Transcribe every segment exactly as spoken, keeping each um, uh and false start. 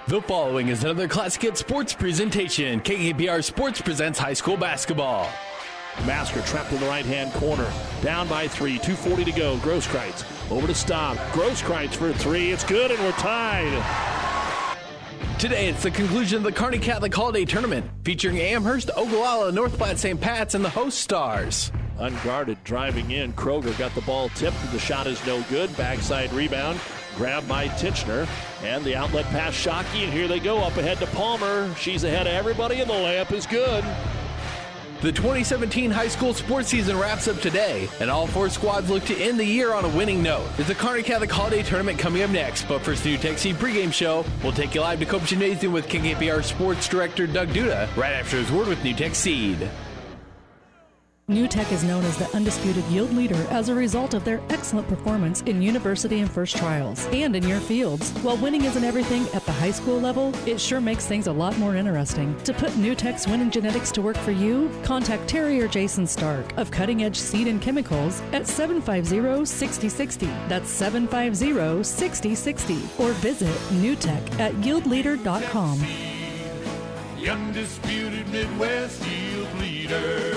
The following is another Classic Hits Sports presentation. K K P R Sports presents high school basketball. Masker trapped in the right-hand corner. Down by three. two forty to go. Grosskreitz over to Staub. Grosskreitz for a three. It's good, and we're tied. Today, it's the conclusion of the Kearney Catholic Holiday Tournament, featuring Amherst, Ogallala, North Platte, Saint Pat's, and the host Stars. Unguarded, driving in. Kroger got the ball tipped. The shot is no good. Backside rebound. Grabbed by Titchener. And the outlet pass, Shockey. And here they go up ahead to Palmer. She's ahead of everybody, and the layup is good. The twenty seventeen high school sports season wraps up today, and all four squads look to end the year on a winning note. It's the Kearney Catholic Holiday Tournament coming up next, but first, the New Tech Seed pregame show. We'll take you live to Cope Gymnasium with K K P R Sports Director Doug Duda right after his word with New Tech Seed. New Tech is known as the undisputed yield leader as a result of their excellent performance in university and first trials and in your fields. While winning isn't everything at the high school level, it sure makes things a lot more interesting. To put New Tech's winning genetics to work for you, contact Terry or Jason Stark of Cutting Edge Seed and Chemicals at seven five zero, six zero six zero. That's seven five zero, six zero six zero. Or visit newtech at yield leader dot com. The undisputed Midwest yield leader.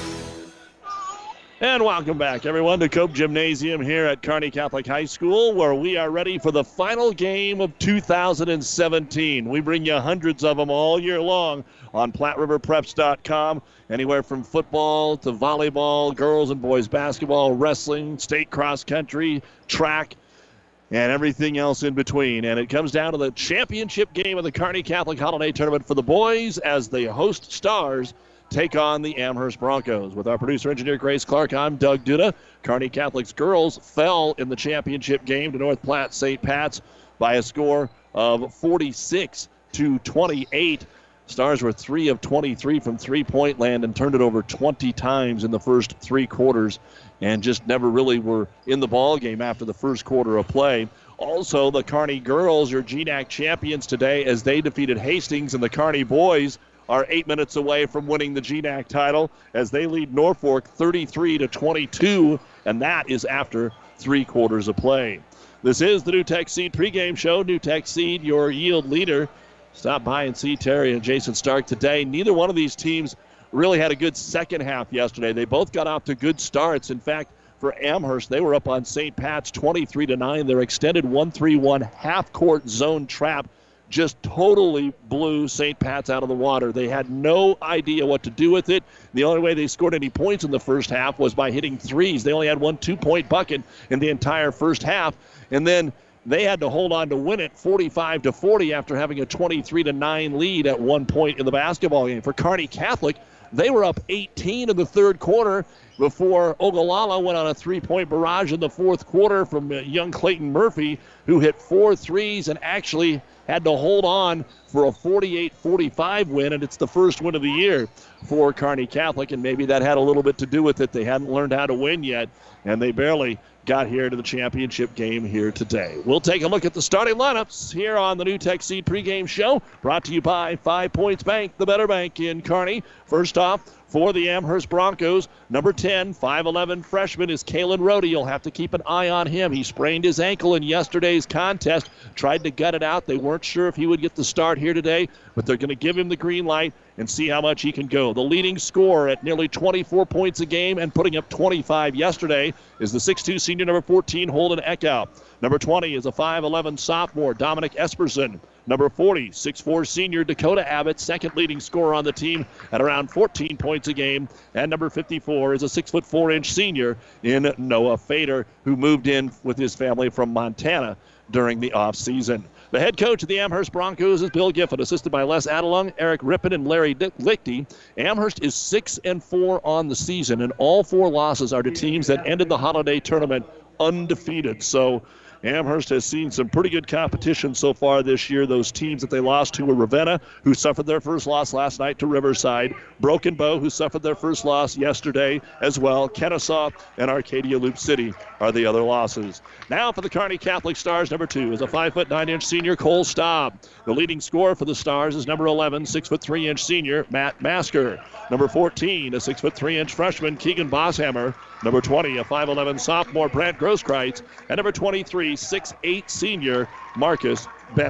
And welcome back, everyone, to Cope Gymnasium here at Kearney Catholic High School, where we are ready for the final game of two thousand seventeen. We bring you hundreds of them all year long on Platte River Preps dot com. Anywhere from football to volleyball, girls and boys basketball, wrestling, state cross country, track, and everything else in between. And it comes down to the championship game of the Kearney Catholic Holiday Tournament for the boys as the host Stars take on the Amherst Broncos. With our producer-engineer Grace Clark, I'm Doug Duda. Kearney Catholic's girls fell in the championship game to North Platte Saint Pat's by a score of forty-six to twenty-eight. Stars were three of twenty-three from three-point land and turned it over twenty times in the first three quarters and just never really were in the ball game after the first quarter of play. Also, the Kearney girls are G N A C champions today as they defeated Hastings, and the Kearney boys are eight minutes away from winning the G N A C title as they lead Norfolk thirty-three to twenty-two, and that is after three quarters of play. This is the New Tech Seed pregame show. New Tech Seed, your yield leader. Stop by and see Terry and Jason Stark today. Neither one of these teams really had a good second half yesterday. They both got off to good starts. In fact, for Amherst, they were up on Saint Pat's twenty-three to nine. Their extended one three one half-court zone trap just totally blew Saint Pat's out of the water. They had no idea what to do with it. The only way they scored any points in the first half was by hitting threes. They only had one two-point bucket in the entire first half. And then they had to hold on to win it forty-five to forty after having a twenty-three to nine lead at one point in the basketball game. For Kearney Catholic, they were up eighteen in the third quarter before Ogallala went on a three-point barrage in the fourth quarter from young Clayton Murphy, who hit four threes and actually had to hold on for a forty-eight forty-five win, and it's the first win of the year for Kearney Catholic, and maybe that had a little bit to do with it. They hadn't learned how to win yet, and they barely got here to the championship game here today. We'll take a look at the starting lineups here on the New Tech Seed pregame show, brought to you by Five Points Bank, the better bank in Kearney. First off, for the Amherst Broncos, number ten, five eleven freshman is Kalen Rohde. You'll have to keep an eye on him. He sprained his ankle in yesterday's contest, tried to gut it out. They weren't sure if he would get the start here today, but they're going to give him the green light and see how much he can go. The leading scorer at nearly twenty-four points a game and putting up twenty-five yesterday is the six two senior number fourteen, Holden Eckhout. Number twenty is a five eleven sophomore, Dominic Esperson. Number forty, six four senior Dakota Abbott, second leading scorer on the team at around fourteen points a game. And number fifty-four is a six foot four inch senior in Noah Fader, who moved in with his family from Montana during the offseason. The head coach of the Amherst Broncos is Bill Giffen, assisted by Les Adelung, Eric Rippon, and Larry Lichty. Amherst is six and four on the season, and all four losses are to teams that ended the holiday tournament undefeated. So Amherst has seen some pretty good competition so far this year. Those teams that they lost to were Ravenna, who suffered their first loss last night to Riverside, Broken Bow, who suffered their first loss yesterday as well. Kennesaw and Arcadia Loop City are the other losses. Now for the Kearney Catholic Stars, number two is a five foot nine inch senior Cole Staub. The leading scorer for the Stars is number eleven, six foot three inch senior Matt Masker. Number fourteen, a six foot three inch freshman Keegan Bosshammer. Number twenty, a five eleven sophomore Brant Grosskreitz. And number twenty-three, six eight senior Marcus Benish.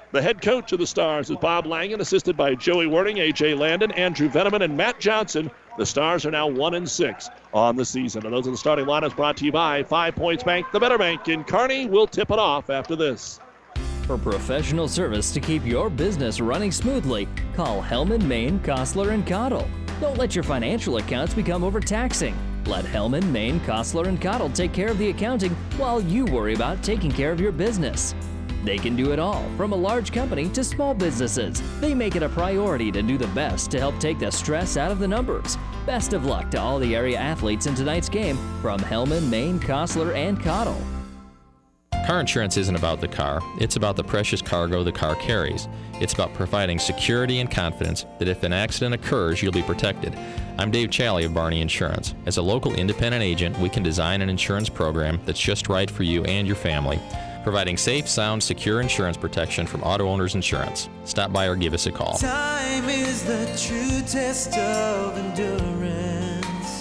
The head coach of the Stars is Bob Langen, assisted by Joey Wording, A J Landon, Andrew Veneman, and Matt Johnson. The Stars are now one and six on the season. And those are the starting lineups brought to you by Five Points Bank, the Better Bank in Kearney. We'll tip it off after this. For professional service to keep your business running smoothly, call Hellman, Maine, Kostler, and Cottle. Don't let your financial accounts become overtaxing. Let Hellman, Maine, Kostler, and Cottle take care of the accounting while you worry about taking care of your business. They can do it all, from a large company to small businesses. They make it a priority to do the best to help take the stress out of the numbers. Best of luck to all the area athletes in tonight's game from Hellman, Maine, Kostler, and Cottle. Car insurance isn't about the car, it's about the precious cargo the car carries. It's about providing security and confidence that if an accident occurs, you'll be protected. I'm Dave Challey of Barney Insurance. As a local independent agent, we can design an insurance program that's just right for you and your family, providing safe, sound, secure insurance protection from Auto Owners Insurance. Stop by or give us a call. Time is the true test of endurance.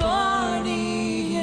Barney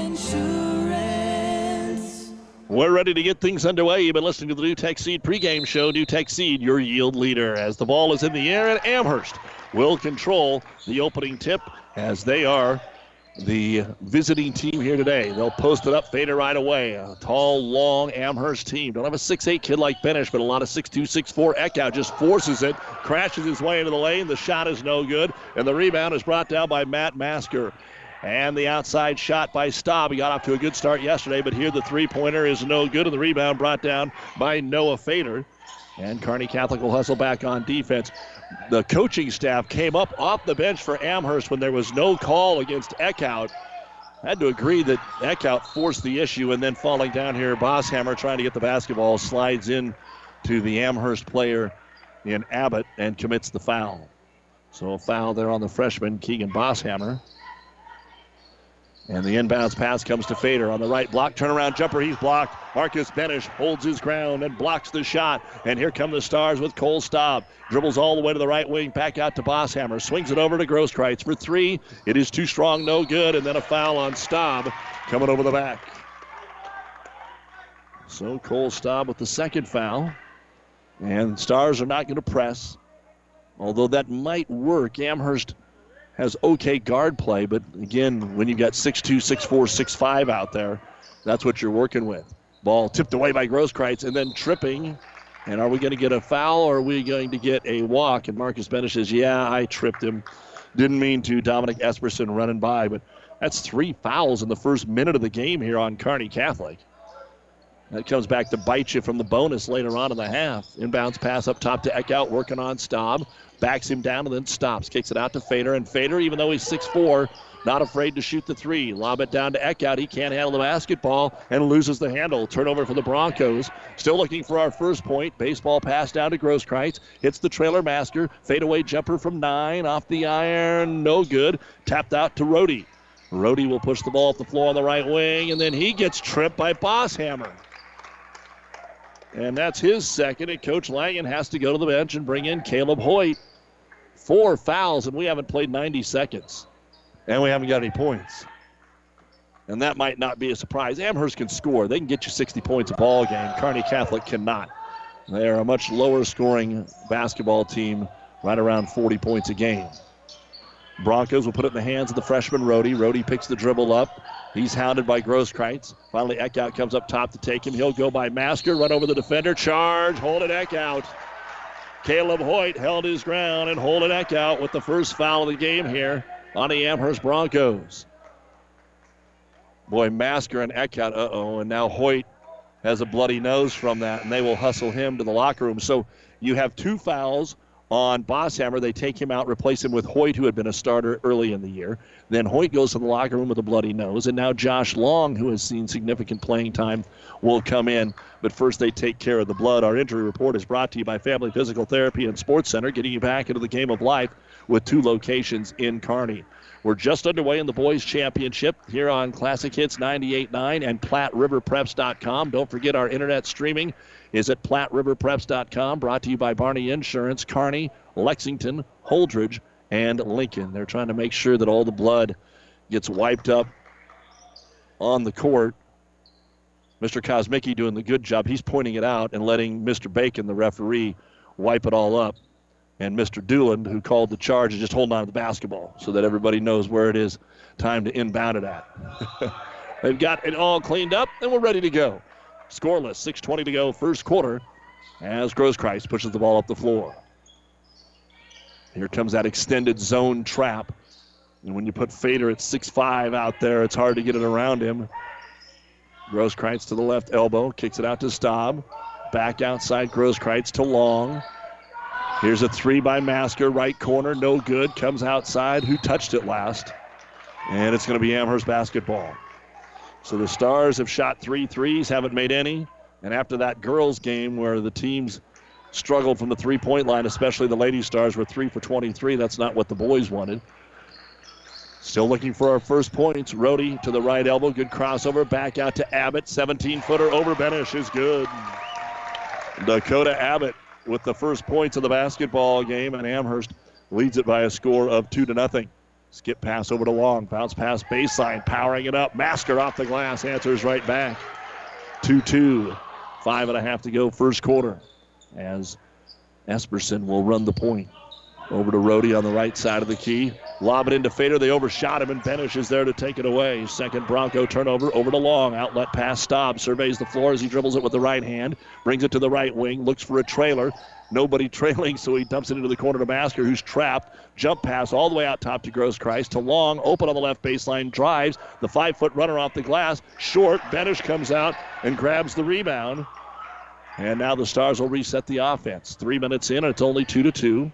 Insurance. We're ready to get things underway. You've been listening to the New Tech Seed pregame show. New Tech Seed, your yield leader. As the ball is in the air, and Amherst will control the opening tip as they are the visiting team here today. They'll post it up, fade it right away. A tall, long Amherst team. Don't have a six eight kid like Benish, but a lot of six two, six four. Eckhout just forces it, crashes his way into the lane. The shot is no good, and the rebound is brought down by Matt Masker. And the outside shot by Staub. He got off to a good start yesterday, but here the three-pointer is no good, and the rebound brought down by Noah Fader. And Kearney Catholic will hustle back on defense. The coaching staff came up off the bench for Amherst when there was no call against Eckhout. Had to agree that Eckhout forced the issue, and then falling down here, Bosshammer trying to get the basketball, slides in to the Amherst player in Abbott and commits the foul. So a foul there on the freshman, Keegan Bosshammer. And the inbounds pass comes to Fader on the right block. Turnaround jumper, he's blocked. Marcus Benish holds his ground and blocks the shot. And here come the Stars with Cole Staub. Dribbles all the way to the right wing, back out to Bosshammer. Swings it over to Grosskreitz for three. It is too strong, no good. And then a foul on Staub coming over the back. So Cole Staub with the second foul. And Stars are not going to press. Although that might work. Amherst has okay guard play, but again, when you've got six two, six four, six five out there, that's what you're working with. Ball tipped away by Grosskreitz and then tripping. And are we going to get a foul or are we going to get a walk? And Marcus Benish says, yeah, I tripped him. Didn't mean to. Dominic Esperson running by, but that's three fouls in the first minute of the game here on Kearney Catholic. That comes back to bite you from the bonus later on in the half. Inbounds pass up top to Eckhout, working on Staub. Backs him down and then stops. Kicks it out to Fader. And Fader, even though he's six four, not afraid to shoot the three. Lob it down to Eckhout. He can't handle the basketball and loses the handle. Turnover for the Broncos. Still looking for our first point. Baseball pass down to Grosskreitz. Hits the trailer Masker. Fadeaway jumper from nine. Off the iron. No good. Tapped out to Rohde. Rohde will push the ball off the floor on the right wing. And then he gets tripped by Bosshammer. And that's his second. And Coach Langen has to go to the bench and bring in Caleb Hoyt. Four fouls, and we haven't played ninety seconds. And we haven't got any points. And that might not be a surprise. Amherst can score. They can get you sixty points a ball game. Kearney Catholic cannot. They are a much lower scoring basketball team, right around forty points a game. Broncos will put it in the hands of the freshman Rohde. Rohde picks the dribble up. He's hounded by Grosskreitz. Finally, Eckhout comes up top to take him. He'll go by Masker, run over the defender, charge, hold it Eckhout. Caleb Hoyt held his ground and hold it Eckhout with the first foul of the game here on the Amherst Broncos. Boy, Masker and Eckhout, uh-oh, and now Hoyt has a bloody nose from that, and they will hustle him to the locker room. So you have two fouls on Bosshammer. They take him out, replace him with Hoyt, who had been a starter early in the year. Then Hoyt goes to the locker room with a bloody nose, and now Josh Long, who has seen significant playing time, will come in. But first they take care of the blood. Our injury report is brought to you by Family Physical Therapy and Sports Center, getting you back into the game of life with two locations in Kearney. We're just underway in the boys championship here on Classic Hits ninety-eight point nine and Platte River Preps dot com. Don't forget our internet streaming is at Platte River Preps dot com, brought to you by Barney Insurance, Kearney, Lexington, Holdridge, and Lincoln. They're trying to make sure that all the blood gets wiped up on the court Mister Kosmicki doing the good job. He's pointing it out and letting Mister Bacon, the referee, wipe it all up. And Mister Dooland, who called the charge, is just holding on to the basketball so that everybody knows where it is time to inbound it at. They've got it all cleaned up, and we're ready to go. Scoreless, six twenty to go, first quarter, as Grosskreis pushes the ball up the floor. Here comes that extended zone trap. And when you put Fader at six five out there, it's hard to get it around him. Grosskreis to the left elbow, kicks it out to Staub. Back outside, Grosskreis to Long. Here's a three by Masker, right corner, no good. Comes outside, who touched it last? And it's going to be Amherst basketball. So the Stars have shot three threes, haven't made any. And after that girls game where the teams struggled from the three-point line, especially the Lady Stars were three for twenty-three, that's not what the boys wanted. Still looking for our first points. Rohde to the right elbow. Good crossover. Back out to Abbott. seventeen-footer over Benish is good. Dakota Abbott with the first points of the basketball game, and Amherst leads it by a score of two to nothing. Skip pass over to Long. Bounce pass baseline. Powering it up. Masker off the glass. Answers right back. two two. Five and a half to go first quarter. As Esperson will run the point. Over to Rohde on the right side of the key. Lob it into Fader. They overshot him, and Benish is there to take it away. Second Bronco turnover over to Long. Outlet pass. Staub surveys the floor as he dribbles it with the right hand. Brings it to the right wing. Looks for a trailer. Nobody trailing, so he dumps it into the corner to Masker, who's trapped. Jump pass all the way out top to Grosskreis. To Long. Open on the left baseline. Drives. The five-foot runner off the glass. Short. Benish comes out and grabs the rebound. And now the Stars will reset the offense. Three minutes in, and it's only two to two.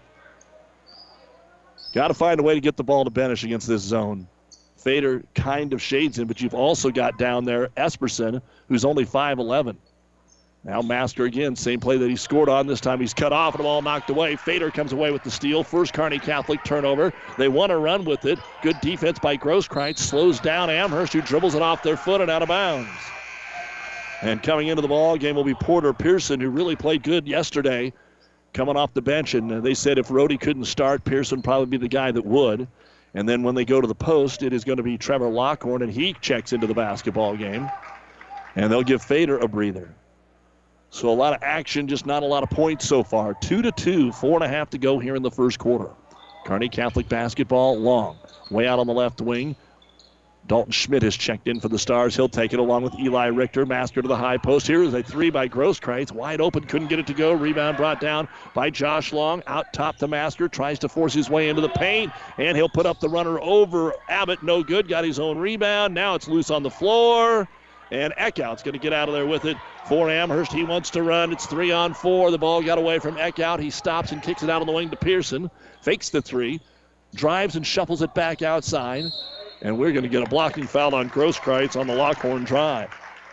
Got to find a way to get the ball to Benish against this zone. Fader kind of shades him, but you've also got down there Esperson, who's only five eleven. Now Masker again, same play that he scored on. This time he's cut off and the ball knocked away. Fader comes away with the steal. First Kearney Catholic turnover. They want to run with it. Good defense by Grosskreis. Slows down Amherst, who dribbles it off their foot and out of bounds. And coming into the ball game will be Porter Pearson, who really played good yesterday, coming off the bench. And they said if Rohde couldn't start, Pearson would probably be the guy that would. And then when they go to the post, it is going to be Trevor Lockhorn, and he checks into the basketball game. And they'll give Fader a breather. So a lot of action, just not a lot of points so far. Two to two, four and a half to go here in the first quarter. Kearney Catholic basketball, Long. Way out on the left wing. Dalton Schmidt has checked in for the Stars. He'll take it along with Eli Richter. Masker to the high post. Here is a three by Grosskreis. Wide open, couldn't get it to go. Rebound brought down by Josh Long. Out top to Masker. Tries to force his way into the paint. And he'll put up the runner over Abbott. No good. Got his own rebound. Now it's loose on the floor. And Eckhout's going to get out of there with it for Amherst. He wants to run. It's three on four. The ball got away from Eckhout. He stops and kicks it out on the wing to Pearson. Fakes the three. Drives and shuffles it back outside. And we're going to get a blocking foul on Grosskreis on the Lockhorn drive.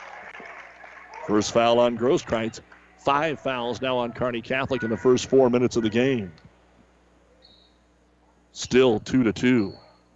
First foul on Grosskreis. Five fouls now on Kearney Catholic in the first four minutes of the game. Still two to two.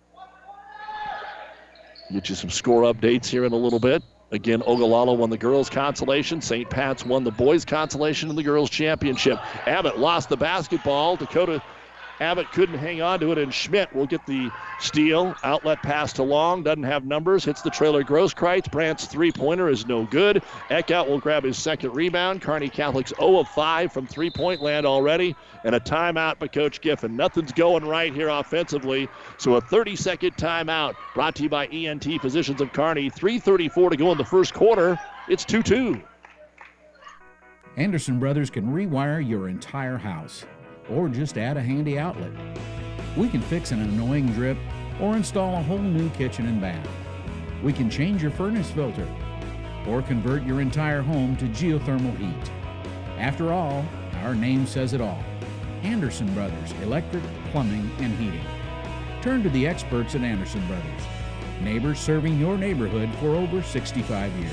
Get you some score updates here in a little bit. Again, Ogallala won the girls' consolation. Saint Pat's won the boys' consolation in the girls' championship. Abbott lost the basketball. Dakota Abbott couldn't hang on to it, and Schmidt will get the steal. Outlet pass to Long. Doesn't have numbers. Hits the trailer Grosskreis. Brandt's three-pointer is no good. Eckhout will grab his second rebound. Kearney Catholic's zero of five from three-point land already. And a timeout by Coach Giffen. Nothing's going right here offensively. So a thirty-second timeout brought to you by E N T Physicians of Kearney. three thirty-four to go in the first quarter. It's two two. Anderson Brothers can rewire your entire house, or just add a handy outlet. We can fix an annoying drip or install a whole new kitchen and bath. We can change your furnace filter or convert your entire home to geothermal heat. After all, our name says it all. Anderson Brothers, electric, plumbing, and heating. Turn to the experts at Anderson Brothers. Neighbors serving your neighborhood for over sixty-five years.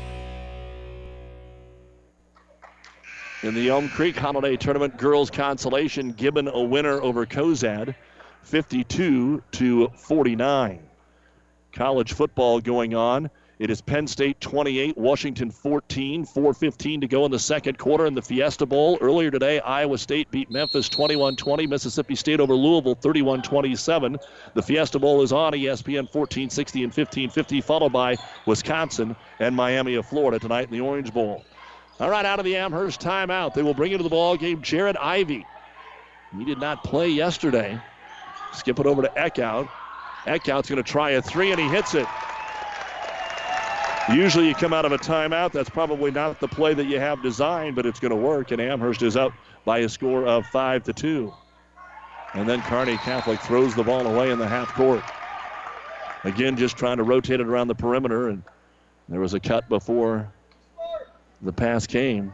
In the Elm Creek Holiday Tournament girls consolation, Gibbon a winner over Cozad, fifty-two to forty-nine. College football going on It is Penn State twenty-eight, Washington fourteen, four fifteen to go in the second quarter in the Fiesta Bowl. Earlier today, Iowa State beat Memphis twenty-one twenty, Mississippi State over Louisville thirty-one twenty-seven. The Fiesta Bowl is on E S P N fourteen sixty and fifteen fifty, followed by Wisconsin and Miami of Florida tonight in the Orange Bowl. All right, out of the Amherst timeout, they will bring into the ball game Jared Ivey. He did not play yesterday. Skip it over to Eckhout. Eckhout's going to try a three, and he hits it. Usually you come out of a timeout. That's probably not the play that you have designed, but it's going to work, and Amherst is up by a score of five to two. And then Kearney Catholic throws the ball away in the half court. Again, just trying to rotate it around the perimeter, and there was a cut before the pass came.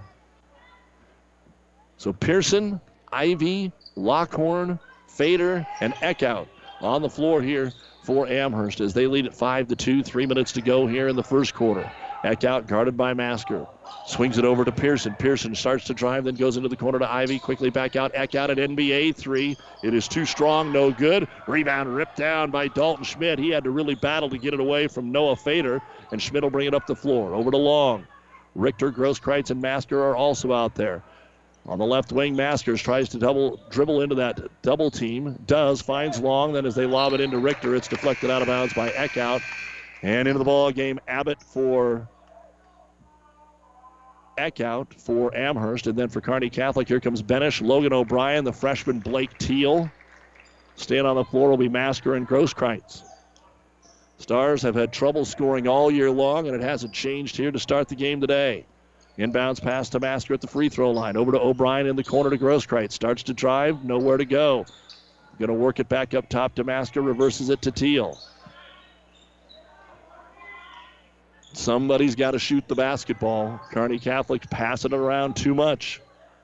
So Pearson, Ivey, Lockhorn, Fader, and Eckhout on the floor here for Amherst as they lead at five to two. Three minutes to go here in the first quarter. Eckhout guarded by Masker. Swings it over to Pearson. Pearson starts to drive, then goes into the corner to Ivey. Quickly back out. Eckhout at N B A three. It is too strong, no good. Rebound ripped down by Dalton Schmidt. He had to really battle to get it away from Noah Fader, and Schmidt will bring it up the floor. Over to Long. Richter, Grosskreitz, and Masker are also out there. On the left wing, Maskers tries to double dribble into that double team. Does, finds Long. Then as they lob it into Richter, it's deflected out of bounds by Eckhout. And into the ball game, Abbott for Eckhout for Amherst. And then for Kearney Catholic, here comes Benish, Logan O'Brien, the freshman Blake Teal. Staying on the floor will be Masker and Grosskreitz. Stars have had trouble scoring all year long, and it hasn't changed here to start the game today. Inbounds pass to Masker at the free throw line. Over to O'Brien in the corner to Grosskreitz. Starts to drive, nowhere to go. Going to work it back up top to Masker, reverses it to Teal. Somebody's got to shoot the basketball. Kearney Catholic passing it around too much.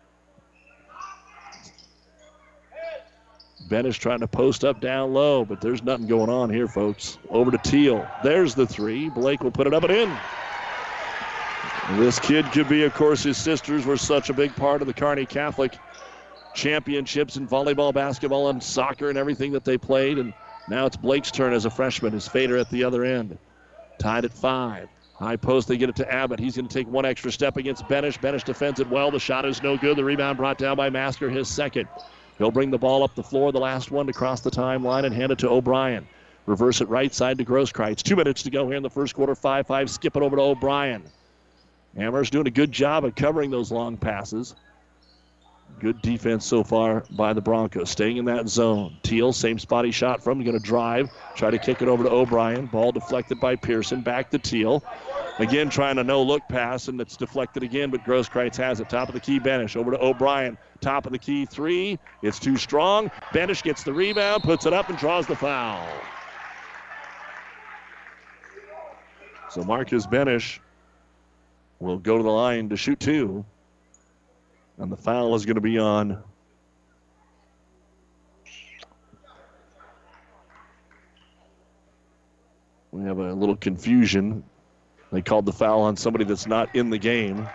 Benish trying to post up down low, but there's nothing going on here, folks. Over to Teal. There's the three. Blake will put it up and in. This kid could be, of course, his sisters were such a big part of the Kearney Catholic championships in volleyball, basketball, and soccer and everything that they played. And now it's Blake's turn as a freshman. His Fader at the other end. Tied at five. High post, they get it to Abbott. He's going to take one extra step against Benish. Benish defends it well. The shot is no good. The rebound brought down by Masker, his second. He'll bring the ball up the floor, the last one to cross the timeline, and hand it to O'Brien. Reverse it right side to Grosskreitz. Two minutes to go here in the first quarter. five five. Skip it over to O'Brien. Amherst doing a good job of covering those long passes. Good defense so far by the Broncos. Staying in that zone. Teal, same spot he shot from. Going to drive. Try to kick it over to O'Brien. Ball deflected by Pearson. Back to Teal. Again, trying a no-look pass, and it's deflected again, but Grosskreitz has it. Top of the key, Benish. Over to O'Brien. Top of the key, three. It's too strong. Benish gets the rebound, puts it up, and draws the foul. So Marcus Benish will go to the line to shoot two. And the foul is going to be on we have a little confusion. They called the foul on somebody that's not in the game.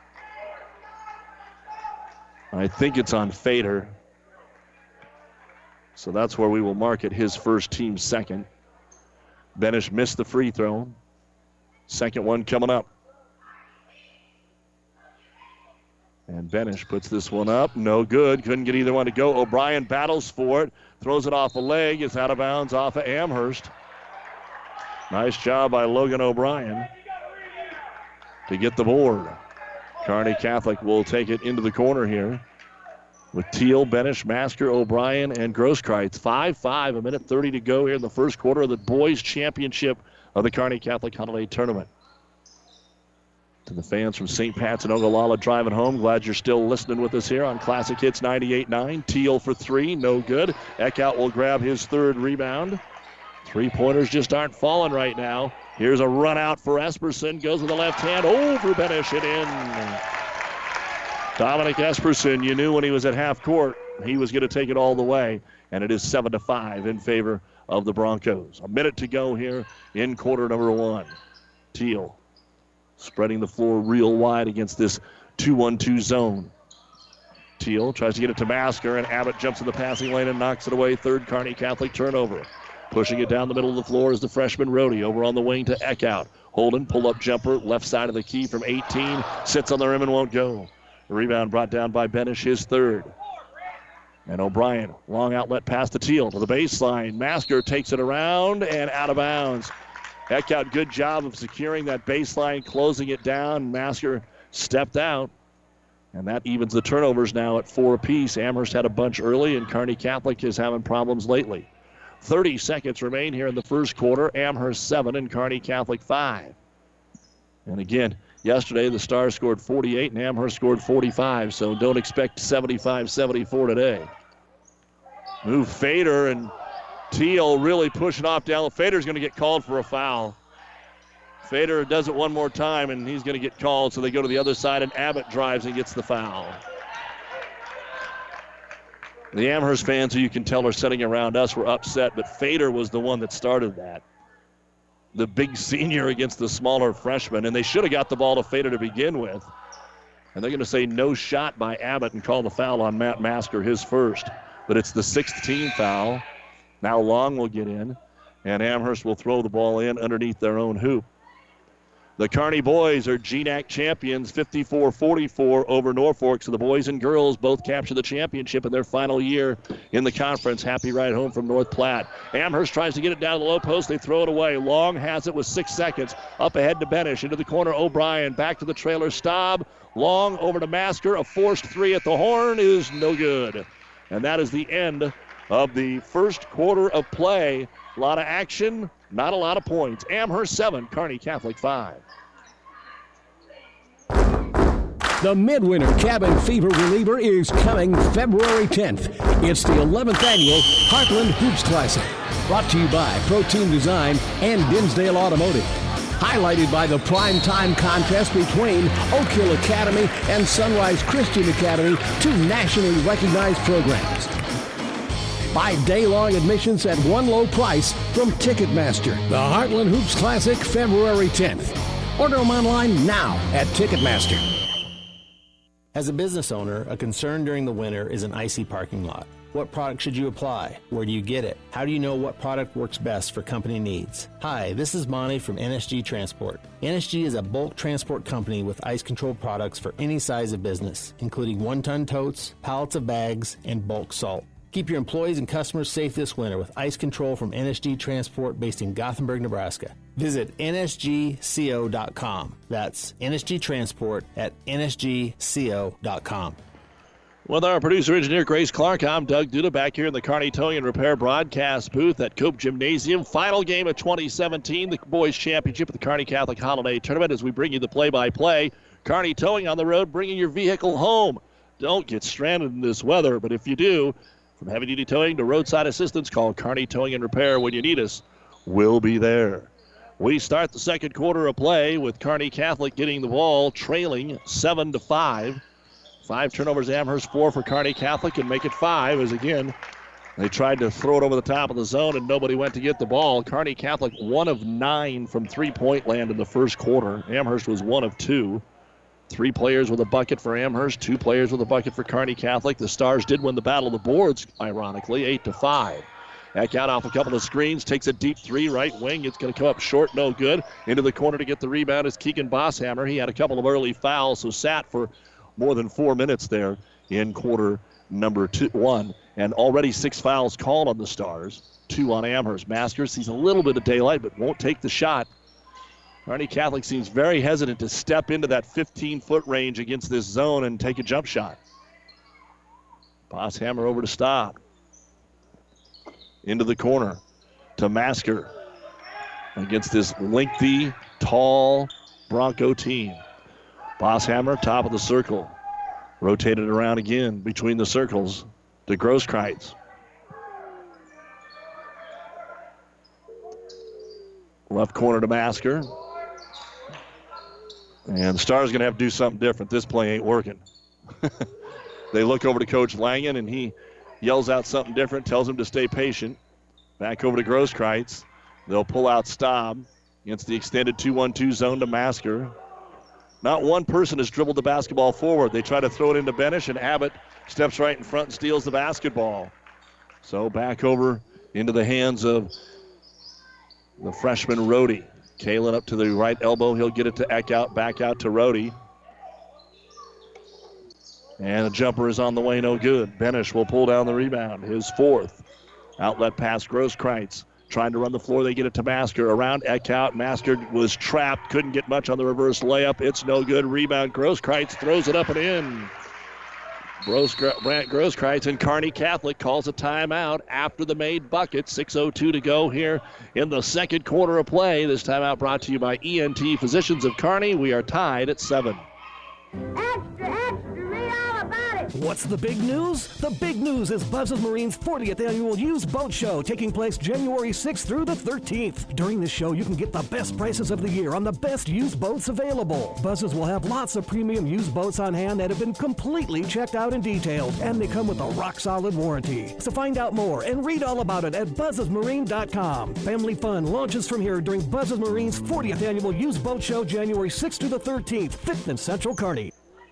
I think it's on Fader. So that's where we will mark it, his first, team second. Benish missed the free throw. Second one coming up. And Benish puts this one up. No good. Couldn't get either one to go. O'Brien battles for it. Throws it off a leg. It's out of bounds off of Amherst. Nice job by Logan O'Brien to get the board. Kearney Catholic will take it into the corner here with Teal, Benish, Masker, O'Brien, and Grosskreitz. five five, a minute thirty to go here in the first quarter of the boys' championship of the Kearney Catholic Holiday Tournament. To the fans from Saint Pat's and Ogallala driving home, glad you're still listening with us here on Classic Hits ninety-eight nine. Teal for three, no good. Eckhout will grab his third rebound. Three-pointers just aren't falling right now. Here's a run out for Esperson. Goes with the left hand over Benish and in. Dominic Esperson, you knew when he was at half court, he was going to take it all the way. And it is seven to five in favor of the Broncos. A minute to go here in quarter number one. Teal spreading the floor real wide against this two one two zone. Teal tries to get it to Masker, and Abbott jumps in the passing lane and knocks it away. Third Kearney Catholic turnover. Pushing it down the middle of the floor is the freshman Rhodey. Over on the wing to Eckhout. Holden, pull-up jumper, left side of the key from eighteen. Sits on the rim and won't go. Rebound brought down by Benish, his third. And O'Brien, long outlet pass to Teal to the baseline. Masker takes it around and out of bounds. Eckhout, good job of securing that baseline, closing it down. Masker stepped out. And that evens the turnovers now at four apiece. Amherst had a bunch early, and Kearney Catholic is having problems lately. thirty seconds remain here in the first quarter. Amherst seven and Kearney Catholic five. And again, yesterday the Stars scored forty-eight and Amherst scored forty-five, so don't expect seventy-five seventy-four today. Move Fader, and Teal really pushing off down. Fader's going to get called for a foul. Fader does it one more time, and he's going to get called, so they go to the other side, and Abbott drives and gets the foul. The Amherst fans, who you can tell are sitting around us, were upset, but Fader was the one that started that. The big senior against the smaller freshman, and they should have got the ball to Fader to begin with. And they're going to say no shot by Abbott and call the foul on Matt Masker, his first. But it's the sixth team foul. Now Long will get in, and Amherst will throw the ball in underneath their own hoop. The Kearney boys are G NAC champions, fifty-four forty-four over Norfolk. So the boys and girls both capture the championship in their final year in the conference. Happy ride home from North Platte. Amherst tries to get it down the low post. They throw it away. Long has it with six seconds. Up ahead to Benish. Into the corner, O'Brien. Back to the trailer, Staub. Long over to Masker. A forced three at the horn is no good. And that is the end of the first quarter of play. A lot of action, not a lot of points. Amherst seven, Kearney Catholic five. The Midwinter Cabin Fever Reliever is coming February tenth. It's the eleventh annual Heartland Hoops Classic. Brought to you by Protein Design and Dinsdale Automotive. Highlighted by the primetime contest between Oak Hill Academy and Sunrise Christian Academy, two nationally recognized programs. Buy day-long admissions at one low price from Ticketmaster. The Heartland Hoops Classic, February tenth. Order them online now at Ticketmaster. As a business owner, a concern during the winter is an icy parking lot. What product should you apply? Where do you get it? How do you know what product works best for company needs? Hi, this is Monty from N S G Transport. N S G is a bulk transport company with ice control products for any size of business, including one-ton totes, pallets of bags, and bulk salt. Keep your employees and customers safe this winter with ice control from N S G Transport based in Gothenburg, Nebraska. Visit N S G co dot com. That's N S G Transport at N S G co dot com. With our producer engineer Grace Clark, I'm Doug Duda back here in the Kearney Towing and Repair broadcast booth at Cope Gymnasium. Final game of twenty seventeen, the boys championship of the Kearney Catholic Holiday Tournament, as we bring you the play-by-play. Kearney Towing on the road, bringing your vehicle home. Don't get stranded in this weather, but if you do, from heavy-duty towing to roadside assistance, call Kearney Towing and Repair when you need us. We'll be there. We start the second quarter of play with Kearney Catholic getting the ball, trailing seven to five. Five turnovers, Amherst, four for Kearney Catholic, and make it five as, again, they tried to throw it over the top of the zone and nobody went to get the ball. Kearney Catholic, one of nine from three-point land in the first quarter. Amherst was one of two. Three players with a bucket for Amherst, two players with a bucket for Kearney Catholic. The Stars did win the battle of the boards, ironically, eight to five. Eckhout off a couple of screens, takes a deep three, right wing. It's going to come up short, no good. Into the corner to get the rebound is Keegan Bosshammer. He had a couple of early fouls, so sat for more than four minutes there in quarter number two, one. And already six fouls called on the Stars, two on Amherst. Masker sees a little bit of daylight, but won't take the shot. Kearney Catholic seems very hesitant to step into that fifteen-foot range against this zone and take a jump shot. Bosshammer over to Staub. Into the corner to Masker against this lengthy, tall Bronco team. Bosshammer, top of the circle. Rotated around again between the circles to Grosskreitz. Left corner to Masker. And the Stars going to have to do something different. This play ain't working. They look over to Coach Langen, and he yells out something different, tells him to stay patient. Back over to Grosskreitz. They'll pull out Staub against the extended two one two zone to Masker. Not one person has dribbled the basketball forward. They try to throw it into Benish, and Abbott steps right in front and steals the basketball. So back over into the hands of the freshman Rohde. Kalen up to the right elbow. He'll get it to Eckhout, back out to Rohde. And the jumper is on the way, no good. Benish will pull down the rebound, his fourth. Outlet pass, Grosskreitz trying to run the floor. They get it to Masker. Around Eckhout. Masker was trapped, couldn't get much on the reverse layup. It's no good. Rebound, Grosskreitz throws it up and in. Brant Grosskreitz and Kearney Catholic calls a timeout after the made bucket. six oh two to go here in the second quarter of play. This timeout brought to you by E N T Physicians of Kearney. We are tied at seven. Extra, extra, read all about it. What's the big news? The big news is Buzz's Marine's fortieth Annual Used Boat Show taking place January sixth through the thirteenth. During this show, you can get the best prices of the year on the best used boats available. Buzz's will have lots of premium used boats on hand that have been completely checked out and detailed, and they come with a rock-solid warranty. So find out more and read all about it at buzzes marine dot com. Family fun launches from here during Buzz's Marine's fortieth Annual Used Boat Show January sixth to the thirteenth, fifth in Central Kearney.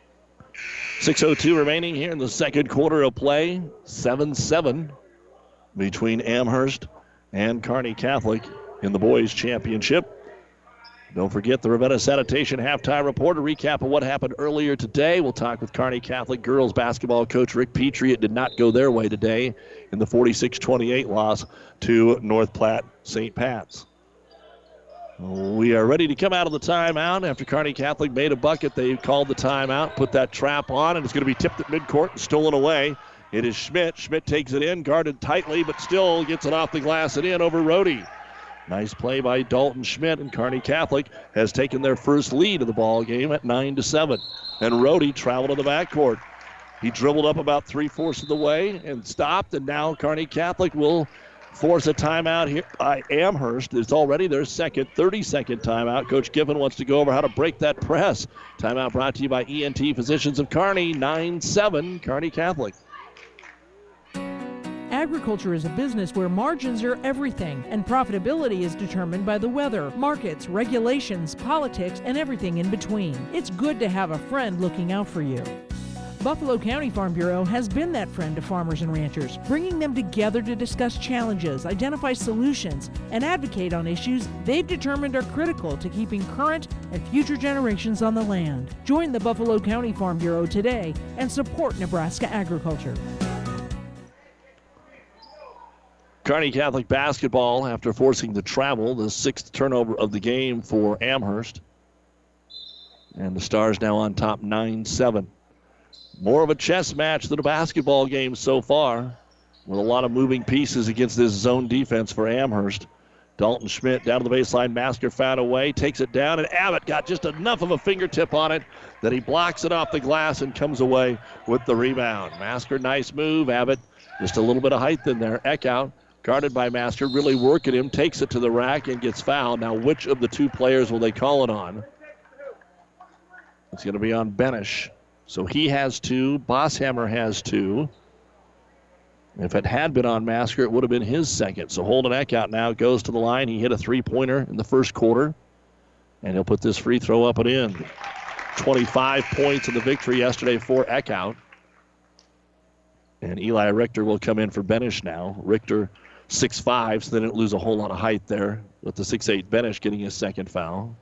six oh two remaining here in the second quarter of play. seven seven between Amherst and Kearney Catholic in the boys' championship. Don't forget the Ravenna Sanitation halftime report, a recap of what happened earlier today. We'll talk with Kearney Catholic girls basketball coach Rick Petrie. It did not go their way today in the forty-six twenty-eight loss to North Platte Saint Pat's. We are ready to come out of the timeout. After Kearney Catholic made a bucket, they called the timeout, put that trap on, and it's going to be tipped at midcourt and stolen away. It is Schmidt. Schmidt takes it in, guarded tightly, but still gets it off the glass and in over Rohde. Nice play by Dalton Schmidt, and Kearney Catholic has taken their first lead of the ball game at nine to seven. And Rohde traveled to the backcourt. He dribbled up about three-fourths of the way and stopped, and now Kearney Catholic will force a timeout here by Amherst. It's already their second thirty-second timeout. Coach Giffen wants to go over how to break that press. Timeout brought to you by E N T Physicians of Kearney. nine seven, Kearney Catholic. Agriculture is a business where margins are everything, and profitability is determined by the weather, markets, regulations, politics, and everything in between. It's good to have a friend looking out for you. Buffalo County Farm Bureau has been that friend to farmers and ranchers, bringing them together to discuss challenges, identify solutions, and advocate on issues they've determined are critical to keeping current and future generations on the land. Join the Buffalo County Farm Bureau today and support Nebraska agriculture. Kearney Catholic basketball after forcing the travel, the sixth turnover of the game for Amherst. And the Stars now on top nine seven. More of a chess match than a basketball game so far, with a lot of moving pieces against this zone defense for Amherst. Dalton Schmidt down to the baseline. Masker found a way, takes it down, and Abbott got just enough of a fingertip on it that he blocks it off the glass and comes away with the rebound. Masker, nice move. Abbott, just a little bit of height in there. Eckhout, guarded by Masker, really working him, takes it to the rack and gets fouled. Now, which of the two players will they call it on? It's going to be on Benish. So he has two. Bosshammer has two. If it had been on Masker, it would have been his second. So Holden Eckhout now goes to the line. He hit a three-pointer in the first quarter, and he'll put this free throw up and in. twenty-five points in the victory yesterday for Eckhout. And Eli Richter will come in for Benish now. Richter six five, so they didn't lose a whole lot of height there with the six eight Benish getting his second foul.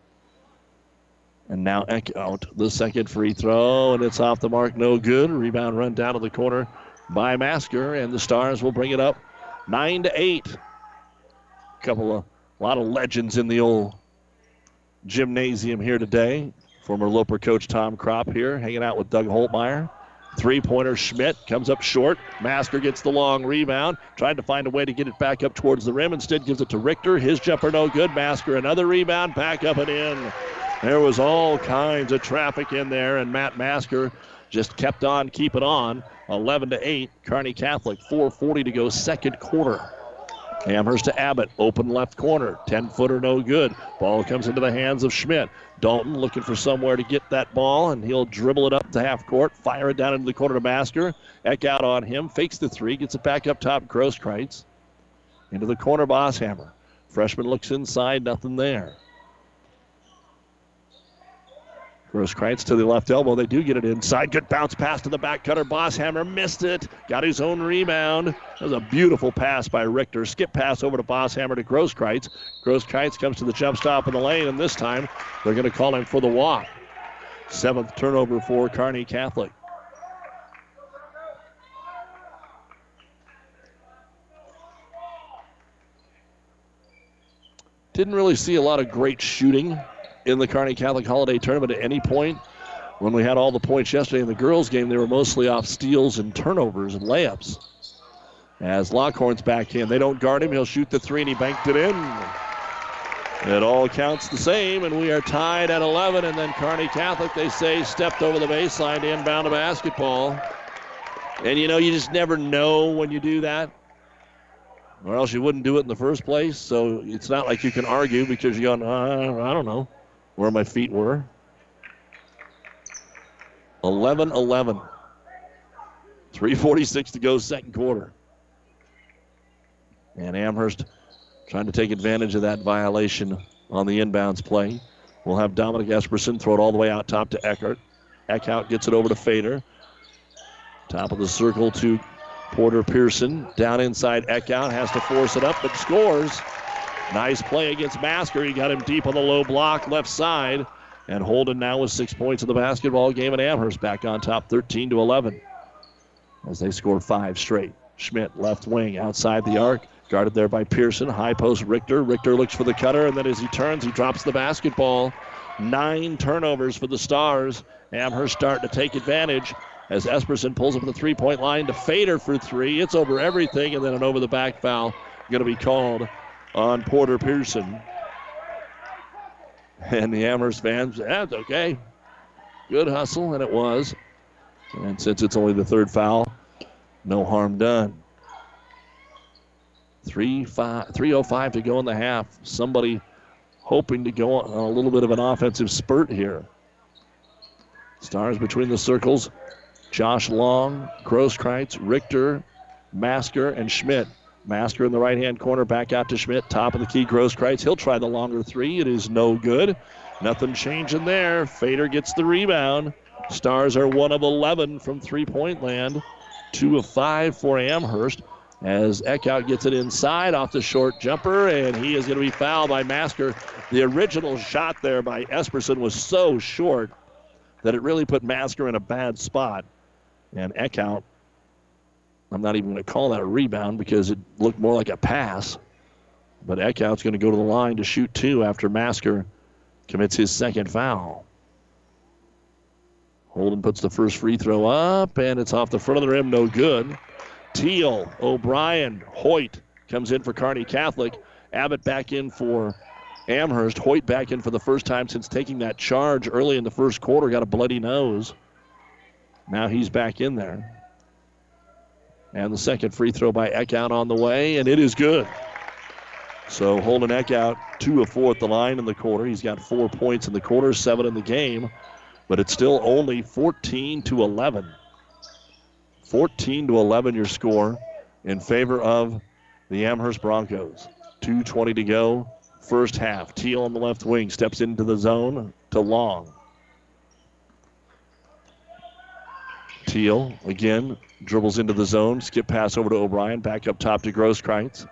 And now Eckhout, the second free throw, and it's off the mark, no good. Rebound run down to the corner by Masker, and the Stars will bring it up nine to eight. A couple of, a lot of legends in the old gymnasium here today. Former Loper coach Tom Kropp here, hanging out with Doug Holtmeyer. Three-pointer Schmidt comes up short. Masker gets the long rebound, tried to find a way to get it back up towards the rim. Instead gives it to Richter. His jumper no good. Masker another rebound, back up and in. There was all kinds of traffic in there, and Matt Masker just kept on keeping on. eleven to eight, Kearney Catholic, four forty to go, second quarter. Amherst to Abbott, open left corner, ten-footer no good. Ball comes into the hands of Schmidt. Dalton looking for somewhere to get that ball, and he'll dribble it up to half court, fire it down into the corner to Masker. Eckhout on him, fakes the three, gets it back up top, Grosskreitz. Into the corner, Bosshammer. Freshman looks inside, nothing there. Grosskreitz to the left elbow. They do get it inside. Good bounce pass to the back cutter. Bosshammer missed it. Got his own rebound. That was a beautiful pass by Richter. Skip pass over to Bosshammer to Grosskreitz. Grosskreitz comes to the jump stop in the lane, and this time they're going to call him for the walk. Seventh turnover for Kearney Catholic. Didn't really see a lot of great shooting in the Kearney Catholic Holiday Tournament at any point. When we had all the points yesterday in the girls' game, they were mostly off steals and turnovers and layups. As Lockhorn's back in, they don't guard him. He'll shoot the three, and he banked it in. It all counts the same, and we are tied at eleven. And then Kearney Catholic, they say, stepped over the baseline to inbound a basketball. And, you know, you just never know when you do that, or else you wouldn't do it in the first place. So it's not like you can argue because you're going, uh, I don't know where my feet were. eleven eleven. three forty-six to go, second quarter. And Amherst trying to take advantage of that violation on the inbounds play. We'll have Dominic Esperson throw it all the way out top to Eckert. Eckhout gets it over to Fader. Top of the circle to Porter Pearson. Down inside, Eckhout has to force it up, but scores. Nice play against Masker. He got him deep on the low block, left side. And Holden now with six points in the basketball game, and Amherst back on top thirteen to eleven as they score five straight. Schmidt, left wing, outside the arc. Guarded there by Pearson. High post Richter. Richter looks for the cutter, and then as he turns, he drops the basketball. Nine turnovers for the Stars. Amherst starting to take advantage as Esperson pulls up the three-point line to Fader for three. It's over everything, and then an over-the-back foul going to be called on Porter Pearson. And the Amherst fans, that's okay. Good hustle, and it was. And since it's only the third foul, no harm done. three oh five to go in the half. Somebody hoping to go on a little bit of an offensive spurt here. Stars between the circles. Josh Long, Grosskreitz, Richter, Masker, and Schmidt. Masker in the right-hand corner, back out to Schmidt. Top of the key, Grosskreitz. He'll try the longer three. It is no good. Nothing changing there. Fader gets the rebound. Stars are one of eleven from three-point land. Two of five for Amherst as Eckhout gets it inside off the short jumper, and he is going to be fouled by Masker. The original shot there by Esperson was so short that it really put Masker in a bad spot. And Eckhout, I'm not even going to call that a rebound because it looked more like a pass. But Eckhout's going to go to the line to shoot two after Masker commits his second foul. Holden puts the first free throw up, and it's off the front of the rim, no good. Teal, O'Brien, Hoyt comes in for Kearney Catholic. Abbott back in for Amherst. Hoyt back in for the first time since taking that charge early in the first quarter. Got a bloody nose. Now he's back in there. And the second free throw by Eckhout on the way, and it is good. So Holden Eckhout, two of four at the line in the quarter. He's got four points in the quarter, seven in the game. But it's still only fourteen to eleven. fourteen to eleven your score in favor of the Amherst Broncos. two twenty to go, first half. Teal on the left wing steps into the zone to Long. Teal again dribbles into the zone. Skip pass over to O'Brien. Back up top to Grosskreitz.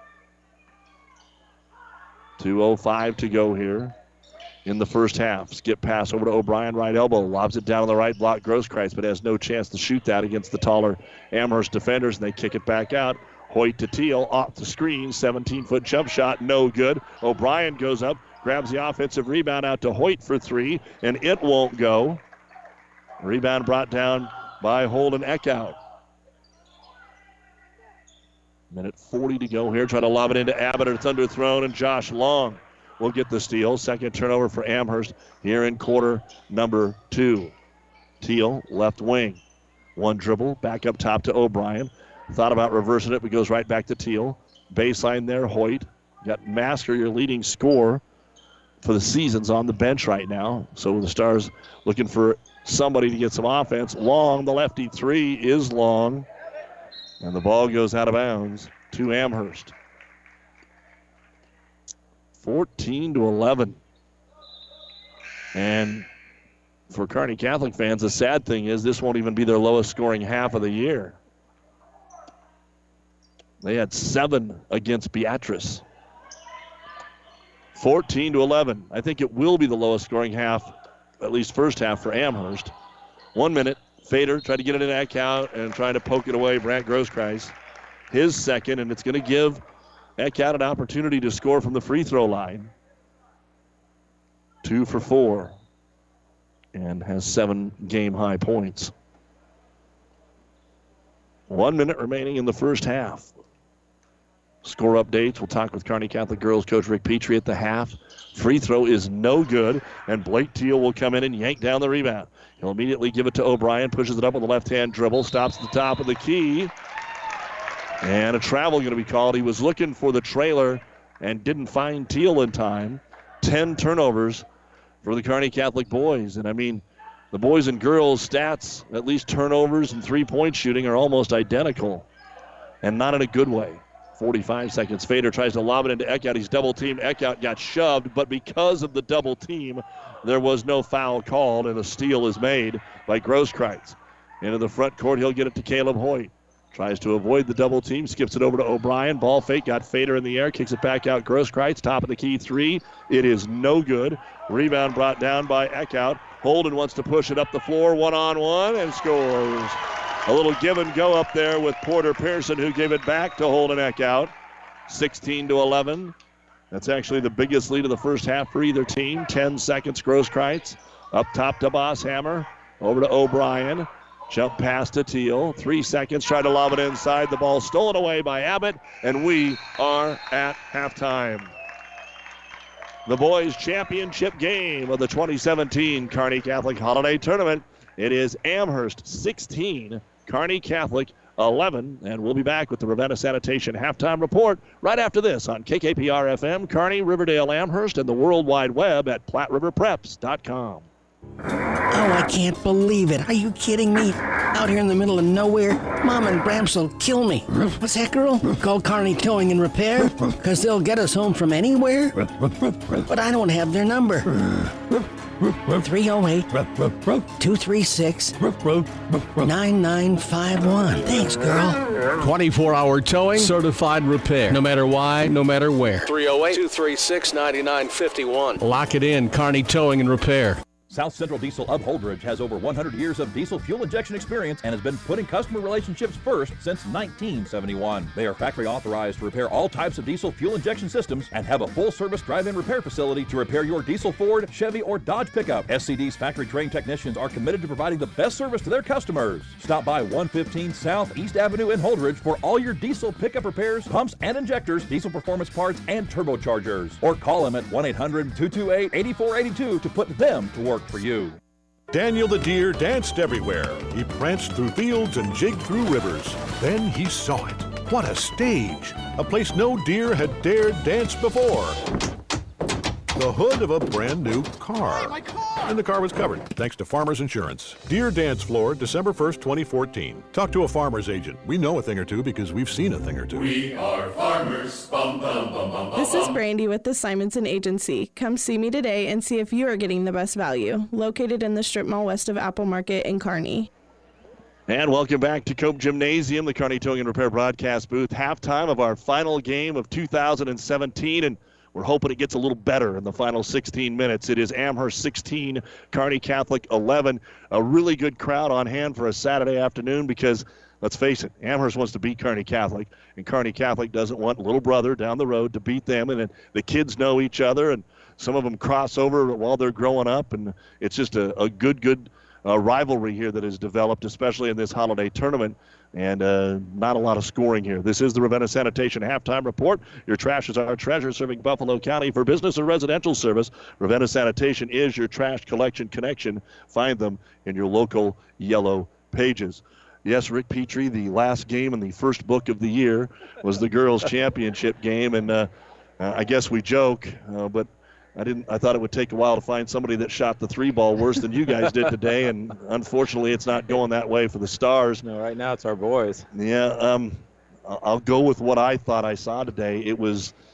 two oh five to go here in the first half. Skip pass over to O'Brien, right elbow. Lobs it down on the right block, Grosskreitz, but has no chance to shoot that against the taller Amherst defenders, and they kick it back out. Hoyt to Teal, off the screen, seventeen-foot jump shot, no good. O'Brien goes up, grabs the offensive rebound out to Hoyt for three, and it won't go. Rebound brought down by Holden Eckhout. Minute forty to go here, trying to lob it into Abbott, it's underthrown, and Josh Long will get the steal. Second turnover for Amherst here in quarter number two. Teal, left wing. One dribble, back up top to O'Brien. Thought about reversing it, but goes right back to Teal. Baseline there, Hoyt. Got Masker, your leading scorer for the season's on the bench right now. So the Stars looking for somebody to get some offense. Long, the lefty three is long. And the ball goes out of bounds to Amherst. fourteen to eleven. And for Kearney Catholic fans, the sad thing is this won't even be their lowest scoring half of the year. They had seven against Beatrice. fourteen to eleven. I think it will be the lowest scoring half, at least first half, for Amherst. One minute. Fader tried to get it in Eckhout and trying to poke it away. Brant Grosskreis, his second, and it's going to give Eckhout an opportunity to score from the free throw line. Two for four, and has seven game-high points. One minute remaining in the first half. Score updates. We'll talk with Kearney Catholic girls coach Rick Petrie at the half. Free throw is no good, and Blake Teal will come in and yank down the rebound. He'll immediately give it to O'Brien, pushes it up on the left-hand dribble, stops at the top of the key. And a travel going to be called. He was looking for the trailer and didn't find Teal in time. Ten turnovers for the Kearney Catholic boys. And, I mean, the boys and girls stats, at least turnovers and three-point shooting, are almost identical, and not in a good way. forty-five seconds. Fader tries to lob it into Eckhout. He's double-teamed. Eckhout got shoved, but because of the double team, there was no foul called, and a steal is made by Grosskreis. Into the front court, he'll get it to Caleb Hoyt. Tries to avoid the double team, skips it over to O'Brien. Ball fake, got Fader in the air, kicks it back out. Grosskreis, top of the key three. It is no good. Rebound brought down by Eckhout. Holden wants to push it up the floor, one-on-one, and scores. A little give and go up there with Porter Pearson, who gave it back to Holden Eckhout. sixteen to eleven. That's actually the biggest lead of the first half for either team. ten seconds, Grosskreis. Up top to Bosshammer. Over to O'Brien. Jump pass to Teal. Three seconds. Try to lob it inside. The ball stolen away by Abbott. And we are at halftime. The boys' championship game of the twenty seventeen Kearney Catholic Holiday Tournament. It is Amherst sixteen, Kearney Catholic eleven, and we'll be back with the Ravenna Sanitation halftime report right after this on K K P R F M, Kearney, Riverdale, Amherst, and the World Wide Web at Platte River Preps dot com. Oh, I can't believe it. Are you kidding me? Out here in the middle of nowhere, Mom and Gramps will kill me. What's that, girl? Call Kearney Towing and Repair? Because they'll get us home from anywhere? But I don't have their number. three oh eight, two three six, nine nine five one. Thanks, girl. twenty-four hour towing, certified repair. No matter why, no matter where. three oh eight, two three six, nine nine five one. Lock it in, Kearney Towing and Repair. South Central Diesel of Holdridge has over one hundred years of diesel fuel injection experience and has been putting customer relationships first since nineteen seventy-one. They are factory authorized to repair all types of diesel fuel injection systems and have a full-service drive-in repair facility to repair your diesel Ford, Chevy, or Dodge pickup. S C D's factory-trained technicians are committed to providing the best service to their customers. Stop by one fifteen South East Avenue in Holdridge for all your diesel pickup repairs, pumps and injectors, diesel performance parts, and turbochargers. Or call them at one eight hundred, two two eight, eight four eight two to put them to work for you. Daniel the deer danced everywhere. He pranced through fields and jigged through rivers. Then he saw it. What a stage! A place no deer had dared dance before. The hood of a brand new car. Hey, my car! And the car was covered, thanks to Farmers Insurance. Deer Dance Floor, December first, twenty fourteen. Talk to a farmer's agent. We know a thing or two because we've seen a thing or two. We are farmers. Bum, bum, bum, bum, this is Brandy with the Simonson Agency. Come see me today and see if you are getting the best value. Located in the strip mall west of Apple Market in Kearney. And welcome back to Cope Gymnasium, the Kearney Towing and Repair broadcast booth. Halftime of our final game of two thousand seventeen, and we're hoping it gets a little better in the final sixteen minutes. It is Amherst sixteen, Kearney Catholic eleven. A really good crowd on hand for a Saturday afternoon because, let's face it, Amherst wants to beat Kearney Catholic, and Kearney Catholic doesn't want little brother down the road to beat them. And then the kids know each other, and some of them cross over while they're growing up, and it's just a, a good, good uh, rivalry here that has developed, especially in this holiday tournament. And uh, not a lot of scoring here. This is the Ravenna Sanitation halftime report. Your trash is our treasure, serving Buffalo County for business or residential service. Ravenna Sanitation is your trash collection connection. Find them in your local yellow pages. Yes, Rick Petrie, the last game in the first book of the year was the girls' championship game. And uh, uh, I guess we joke, uh, but I didn't. I thought it would take a while to find somebody that shot the three ball worse than you guys did today, and unfortunately, it's not going that way for the Stars. No, right now it's our boys. Yeah, um, I'll go with what I thought I saw today. It was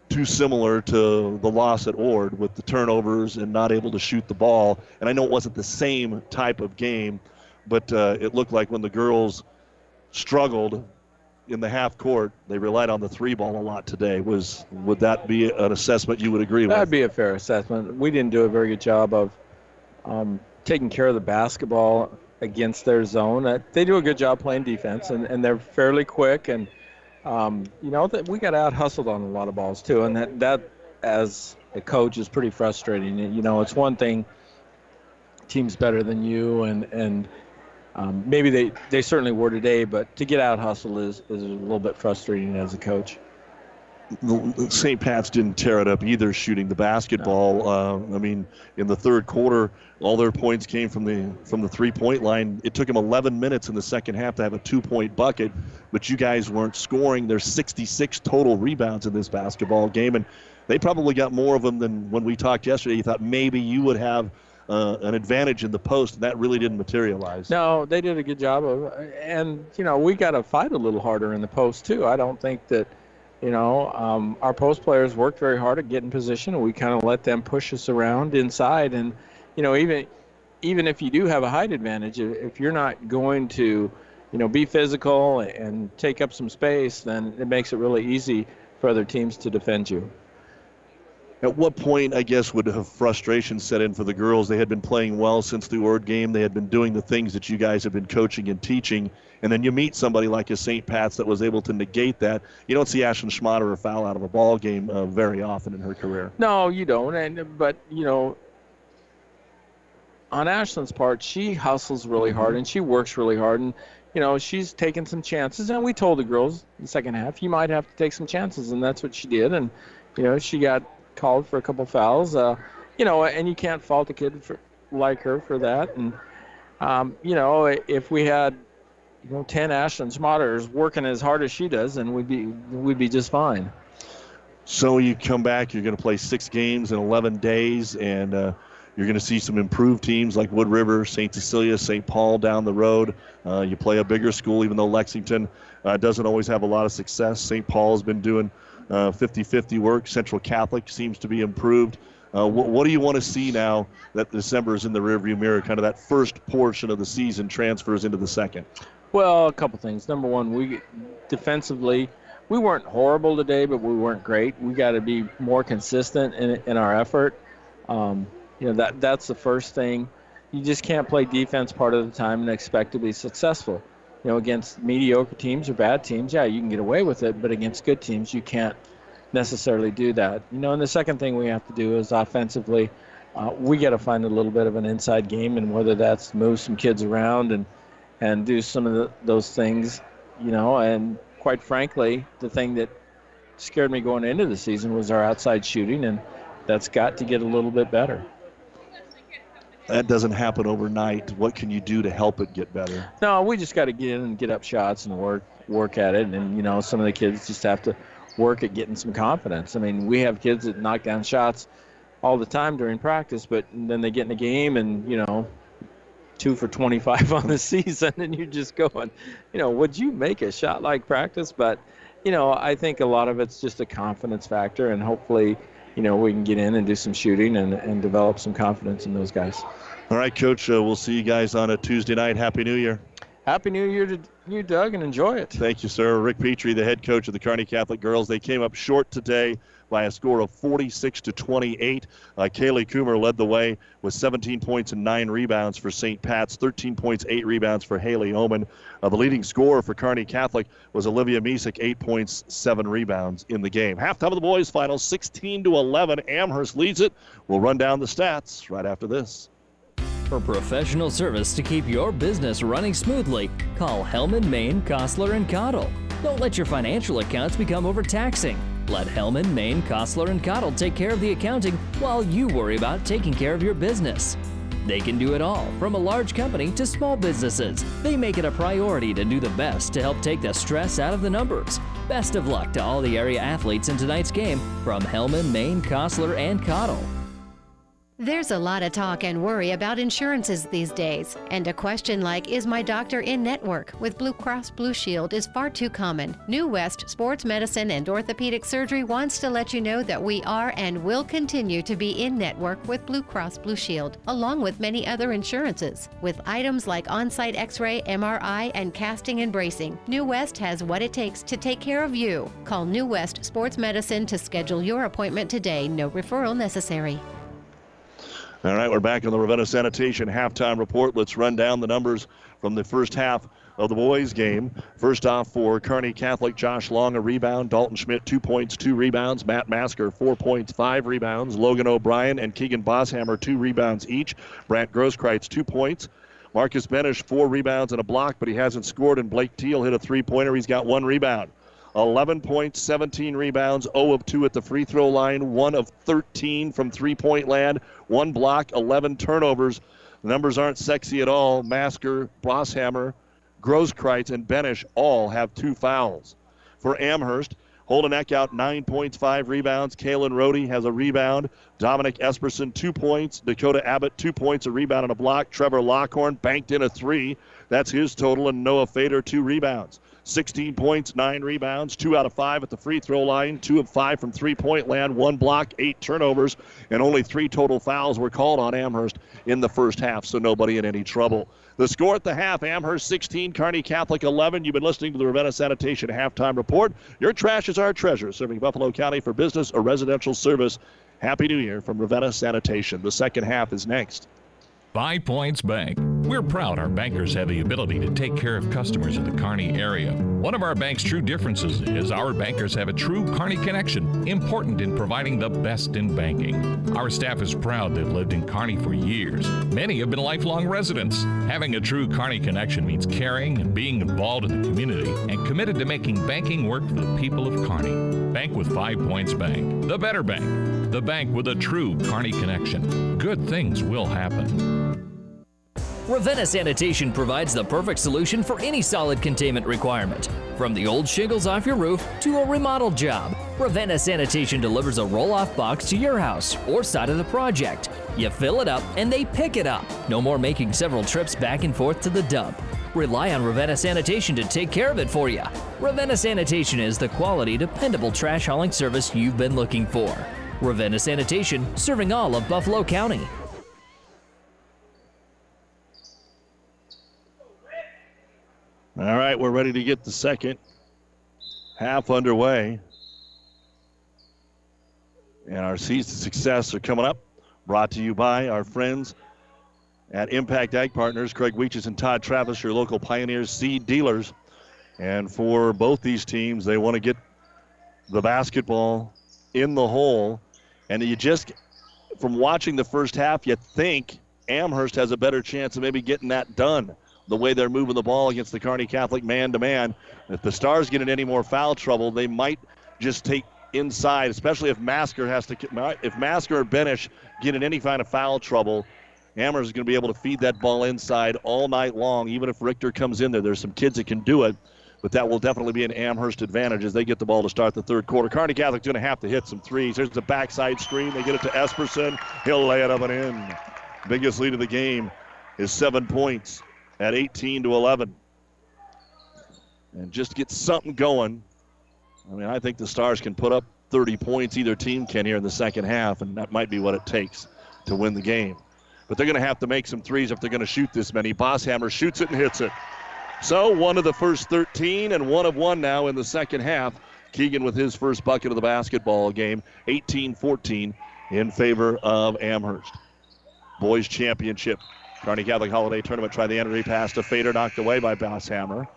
too similar to the loss at Ord with the turnovers and not able to shoot the ball. And I know it wasn't the same type of game, but uh, it looked like when the girls struggled in the half court, they relied on the three ball a lot today. Was would that be an assessment you would agree with? That'd be a fair assessment. We didn't do a very good job of um, taking care of the basketball against their zone. Uh, they do a good job playing defense, and, and they're fairly quick. And um, you know that we got out hustled on a lot of balls too, and that that as a coach is pretty frustrating. You know, it's one thing teams better than you, and and Um, maybe they, they certainly were today, but to get out hustle is, is a little bit frustrating as a coach. Saint Pat's didn't tear it up either shooting the basketball. No. Uh, I mean, in the third quarter, all their points came from the from the three-point line. It took them eleven minutes in the second half to have a two-point bucket, but you guys weren't scoring. There's sixty-six total rebounds in this basketball game, and they probably got more of them than when we talked yesterday. You thought maybe you would have Uh, an advantage in the post, and that really didn't materialize. No, they did a good job of, and you know we got to fight a little harder in the post too. I don't think that, you know, um, our post players worked very hard at getting position, and we kind of let them push us around inside. And you know, even even if you do have a height advantage, if you're not going to, you know, be physical and take up some space, then it makes it really easy for other teams to defend you. At what point, I guess, would have frustration set in for the girls? They had been playing well since the Ord game. They had been doing the things that you guys have been coaching and teaching. And then you meet somebody like a Saint Pat's that was able to negate that. You don't see Ashlyn Schmaderer foul out of a ball game uh, very often in her career. No, you don't. And but, you know, on Ashlyn's part, she hustles really hard and she works really hard. And, you know, she's taken some chances. And we told the girls in the second half, you might have to take some chances. And that's what she did. And, you know, she got called for a couple fouls, uh, you know, and you can't fault a kid for, like her for that. And, um, you know, if we had, you know, ten Ashlyn Schmaderers working as hard as she does, then we'd be, we'd be just fine. So you come back, you're going to play six games in eleven days, and uh, you're going to see some improved teams like Wood River, Saint Cecilia, Saint Paul down the road. Uh, you play a bigger school, even though Lexington uh, doesn't always have a lot of success. Saint Paul's been doing Uh, fifty-fifty work. Central Catholic seems to be improved. Uh, wh- what do you want to see now that December is in the rearview mirror, kind of that first portion of the season transfers into the second? Well, a couple things. Number one, we defensively, we weren't horrible today, but we weren't great. We got to be more consistent in, in our effort. Um, you know, that that's the first thing. You just can't play defense part of the time and expect to be successful. You know, against mediocre teams or bad teams, yeah, you can get away with it, but against good teams, you can't necessarily do that. You know, and the second thing we have to do is offensively, uh, we got to find a little bit of an inside game, and whether that's move some kids around and and do some of the, those things, you know, and quite frankly, the thing that scared me going into the season was our outside shooting, and that's got to get a little bit better. That doesn't happen overnight. What can you do to help it get better? No, we just got to get in and get up shots and work work at it. And, you know, some of the kids just have to work at getting some confidence. I mean, we have kids that knock down shots all the time during practice, but then they get in the game and, you know, two for twenty-five on the season, and you're just going, you know, would you make a shot like practice? But, you know, I think a lot of it's just a confidence factor, and hopefully, you know, we can get in and do some shooting and, and develop some confidence in those guys. All right, Coach, uh, we'll see you guys on a Tuesday night. Happy New Year. Happy New Year to you, Doug, and enjoy it. Thank you, sir. Rick Petrie, the head coach of the Kearney Catholic girls. They came up short today by a score of forty-six to twenty-eight. Uh, Kaylee Coomer led the way with seventeen points and nine rebounds for Saint Pat's, thirteen points, eight rebounds for Haley Oman. Uh, the leading scorer for Kearney Catholic was Olivia Misick, eight points, seven rebounds in the game. Halftime of the boys' final, sixteen to eleven. Amherst leads it. We'll run down the stats right after this. For professional service to keep your business running smoothly, call Hellman, Maine, Kostler and Cottle. Don't let your financial accounts become overtaxing. Let Hellman, Maine, Kostler and Cottle take care of the accounting while you worry about taking care of your business. They can do it all, from a large company to small businesses. They make it a priority to do the best to help take the stress out of the numbers. Best of luck to all the area athletes in tonight's game from Hellman, Maine, Kostler and Cottle. There's a lot of talk and worry about insurances these days, and a question like, is my doctor in network with Blue Cross Blue Shield is far too common. New West Sports Medicine and Orthopedic Surgery wants to let you know that we are and will continue to be in network with Blue Cross Blue Shield, along with many other insurances. With items like on-site x-ray, M R I, and casting and bracing, New West has what it takes to take care of you. Call New West Sports Medicine to schedule your appointment today. No referral necessary. All right, we're back on the Ravenna Sanitation halftime report. Let's run down the numbers from the first half of the boys' game. First off, for Kearney Catholic, Josh Long, a rebound. Dalton Schmidt, two points, two rebounds. Matt Masker, four points, five rebounds. Logan O'Brien and Keegan Bosshammer, two rebounds each. Brant Grosskreitz, two points. Marcus Benish, four rebounds and a block, but he hasn't scored. And Blake Teal hit a three-pointer. He's got one rebound. eleven points, seventeen rebounds, zero of two at the free throw line, one of thirteen from three-point land, one block, eleven turnovers. The numbers aren't sexy at all. Masker, Bosshammer, Grosskreitz, and Benish all have two fouls. For Amherst, Holden Eckhout, nine points, five rebounds. Kalen Rohde has a rebound. Dominic Esperson, two points. Dakota Abbott, two points, a rebound and a block. Trevor Lockhorn banked in a three. That's his total. And Noah Fader, two rebounds. sixteen points, nine rebounds, two out of five at the free throw line, two of five from three-point land, one block, eight turnovers, and only three total fouls were called on Amherst in the first half, so nobody in any trouble. The score at the half, Amherst sixteen, Kearney Catholic eleven. You've been listening to the Ravenna Sanitation halftime report. Your trash is our treasure, serving Buffalo County for business or residential service. Happy New Year from Ravenna Sanitation. The second half is next. Five Points Bank. We're proud our bankers have the ability to take care of customers in the Kearney area. One of our bank's true differences is our bankers have a true Kearney connection, important in providing the best in banking. Our staff is proud they've lived in Kearney for years. Many have been lifelong residents. Having a true Kearney connection means caring and being involved in the community and committed to making banking work for the people of Kearney. Bank with Five Points Bank. The better bank. The bank with a true Kearney connection. Good things will happen. Ravenna Sanitation provides the perfect solution for any solid containment requirement. From the old shingles off your roof to a remodel job, Ravenna Sanitation delivers a roll-off box to your house or side of the project. You fill it up and they pick it up. No more making several trips back and forth to the dump. Rely on Ravenna Sanitation to take care of it for you. Ravenna Sanitation is the quality, dependable trash hauling service you've been looking for. Ravenna Sanitation, serving all of Buffalo County. All right, we're ready to get the second half underway. And our Seeds to Success are coming up. Brought to you by our friends at Impact Ag Partners, Craig Weeches and Todd Travis, your local Pioneers seed dealers. And for both these teams, they want to get the basketball in the hole. And you just, from watching the first half, you think Amherst has a better chance of maybe getting that done, the way they're moving the ball against the Kearney Catholic man-to-man. If the Stars get in any more foul trouble, they might just take inside, especially if Masker has to, if Masker or Benish get in any kind of foul trouble, Amherst is going to be able to feed that ball inside all night long, even if Richter comes in there. There's some kids that can do it, but that will definitely be an Amherst advantage as they get the ball to start the third quarter. Kearney Catholic's going to have to hit some threes. There's the backside screen. They get it to Esperson. He'll lay it up and in. Biggest lead of the game is seven points at eighteen to eleven. And just get something going. I mean, I think the Stars can put up thirty points. Either team can here in the second half, and that might be what it takes to win the game. But they're going to have to make some threes if they're going to shoot this many. Bosshammer shoots it and hits it. So one of the first thirteen and one of one now in the second half. Keegan with his first bucket of the basketball game, eighteen fourteen in favor of Amherst. Boys championship. Kearney Catholic Holiday Tournament. Try the entry pass to Fader, knocked away by Bosshammer.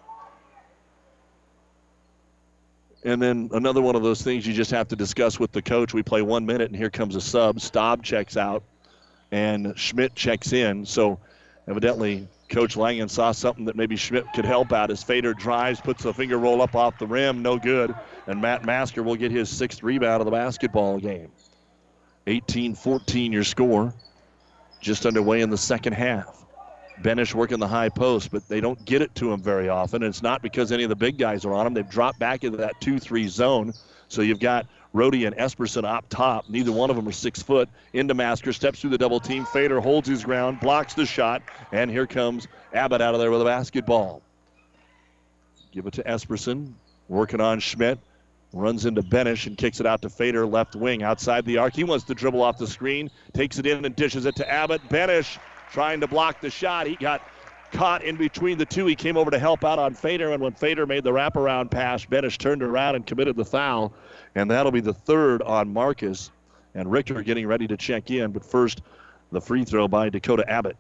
And then another one of those things you just have to discuss with the coach. We play one minute, and here comes a sub. Staub checks out, and Schmidt checks in. So evidently Coach Langen saw something that maybe Schmidt could help out as Fader drives, puts a finger roll up off the rim, no good. And Matt Masker will get his sixth rebound of the basketball game. eighteen fourteen your score. Just underway in the second half. Benish working the high post, but they don't get it to him very often. And it's not because any of the big guys are on him. They've dropped back into that two three zone. So you've got Rhodey and Esperson up top. Neither one of them are six foot. Into Masker, steps through the double team. Fader holds his ground, blocks the shot, and here comes Abbott out of there with a basketball. Give it to Esperson, working on Schmidt. Runs into Benish and kicks it out to Fader, left wing, outside the arc. He wants to dribble off the screen, takes it in and dishes it to Abbott. Benish trying to block the shot. He got caught in between the two. He came over to help out on Fader, and when Fader made the wraparound pass, Benish turned around and committed the foul, and that'll be the third on Marcus. And Richter getting ready to check in, but first, the free throw by Dakota Abbott.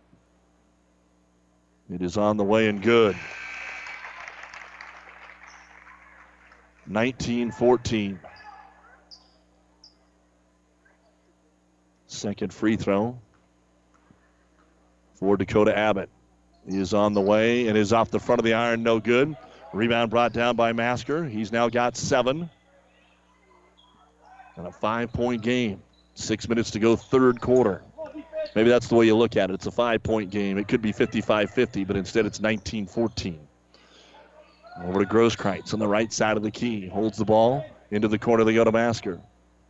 It is on the way and good. nineteen fourteen. Second free throw for Dakota Abbott. He is on the way and is off the front of the iron, no good. Rebound brought down by Masker. He's now got seven. And a five-point game. Six minutes to go, third quarter. Maybe that's the way you look at it. It's a five-point game. It could be fifty-five fifty, but instead it's nineteen fourteen. Over to Grosskreitz on the right side of the key. Holds the ball. Into the corner they go to Masker.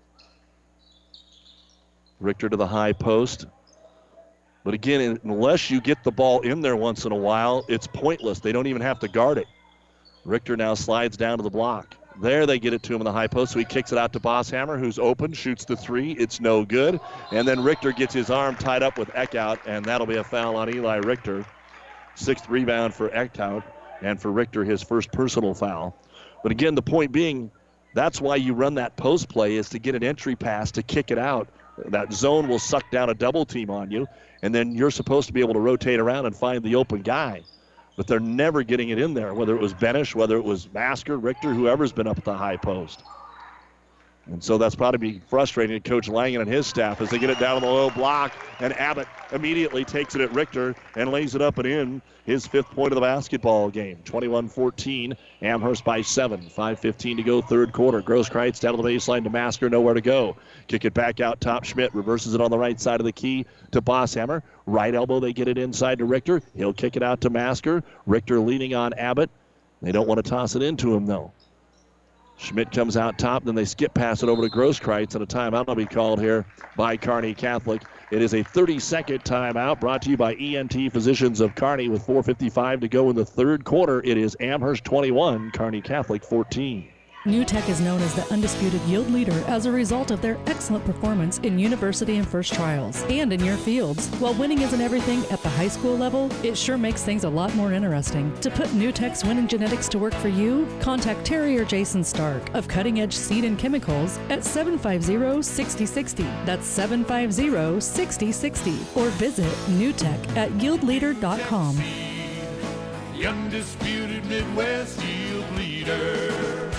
Richter to the high post. But again, unless you get the ball in there once in a while, it's pointless. They don't even have to guard it. Richter now slides down to the block. There they get it to him in the high post, so he kicks it out to Bosshammer, who's open, shoots the three. It's no good. And then Richter gets his arm tied up with Eckhout, and that'll be a foul on Eli Richter. Sixth rebound for Eckhout. And for Richter, his first personal foul. But again, the point being, that's why you run that post play, is to get an entry pass to kick it out. That zone will suck down a double team on you, and then you're supposed to be able to rotate around and find the open guy. But they're never getting it in there, whether it was Benish, whether it was Masker, Richter, whoever's been up at the high post. And so that's probably be frustrating to Coach Langen and his staff as they get it down on the low block, and Abbott immediately takes it at Richter and lays it up and in. His fifth point of the basketball game. twenty-one fourteen, Amherst by seven. five fifteen to go, third quarter. Grosskreitz down to the baseline to Masker, nowhere to go. Kick it back out top. Schmidt reverses it on the right side of the key to Bosshammer. Right elbow, they get it inside to Richter. He'll kick it out to Masker. Richter leaning on Abbott. They don't want to toss it into him, though. Schmidt comes out top, then they skip pass it over to Grosskreitz, and a timeout will be called here by Kearney Catholic. It is a thirty-second timeout brought to you by E N T Physicians of Kearney with four fifty-five to go in the third quarter. It is Amherst twenty-one, Kearney Catholic fourteen. New Tech is known as the undisputed yield leader as a result of their excellent performance in university and first trials and in your fields. While winning isn't everything at the high school level, it sure makes things a lot more interesting. To put New Tech's winning genetics to work for you, contact Terry or Jason Stark of Cutting Edge Seed and Chemicals at seven five zero, six zero six zero. That's seven five zero, six zero six zero. Or visit newtech at yield leader dot com. The undisputed Midwest yield leader.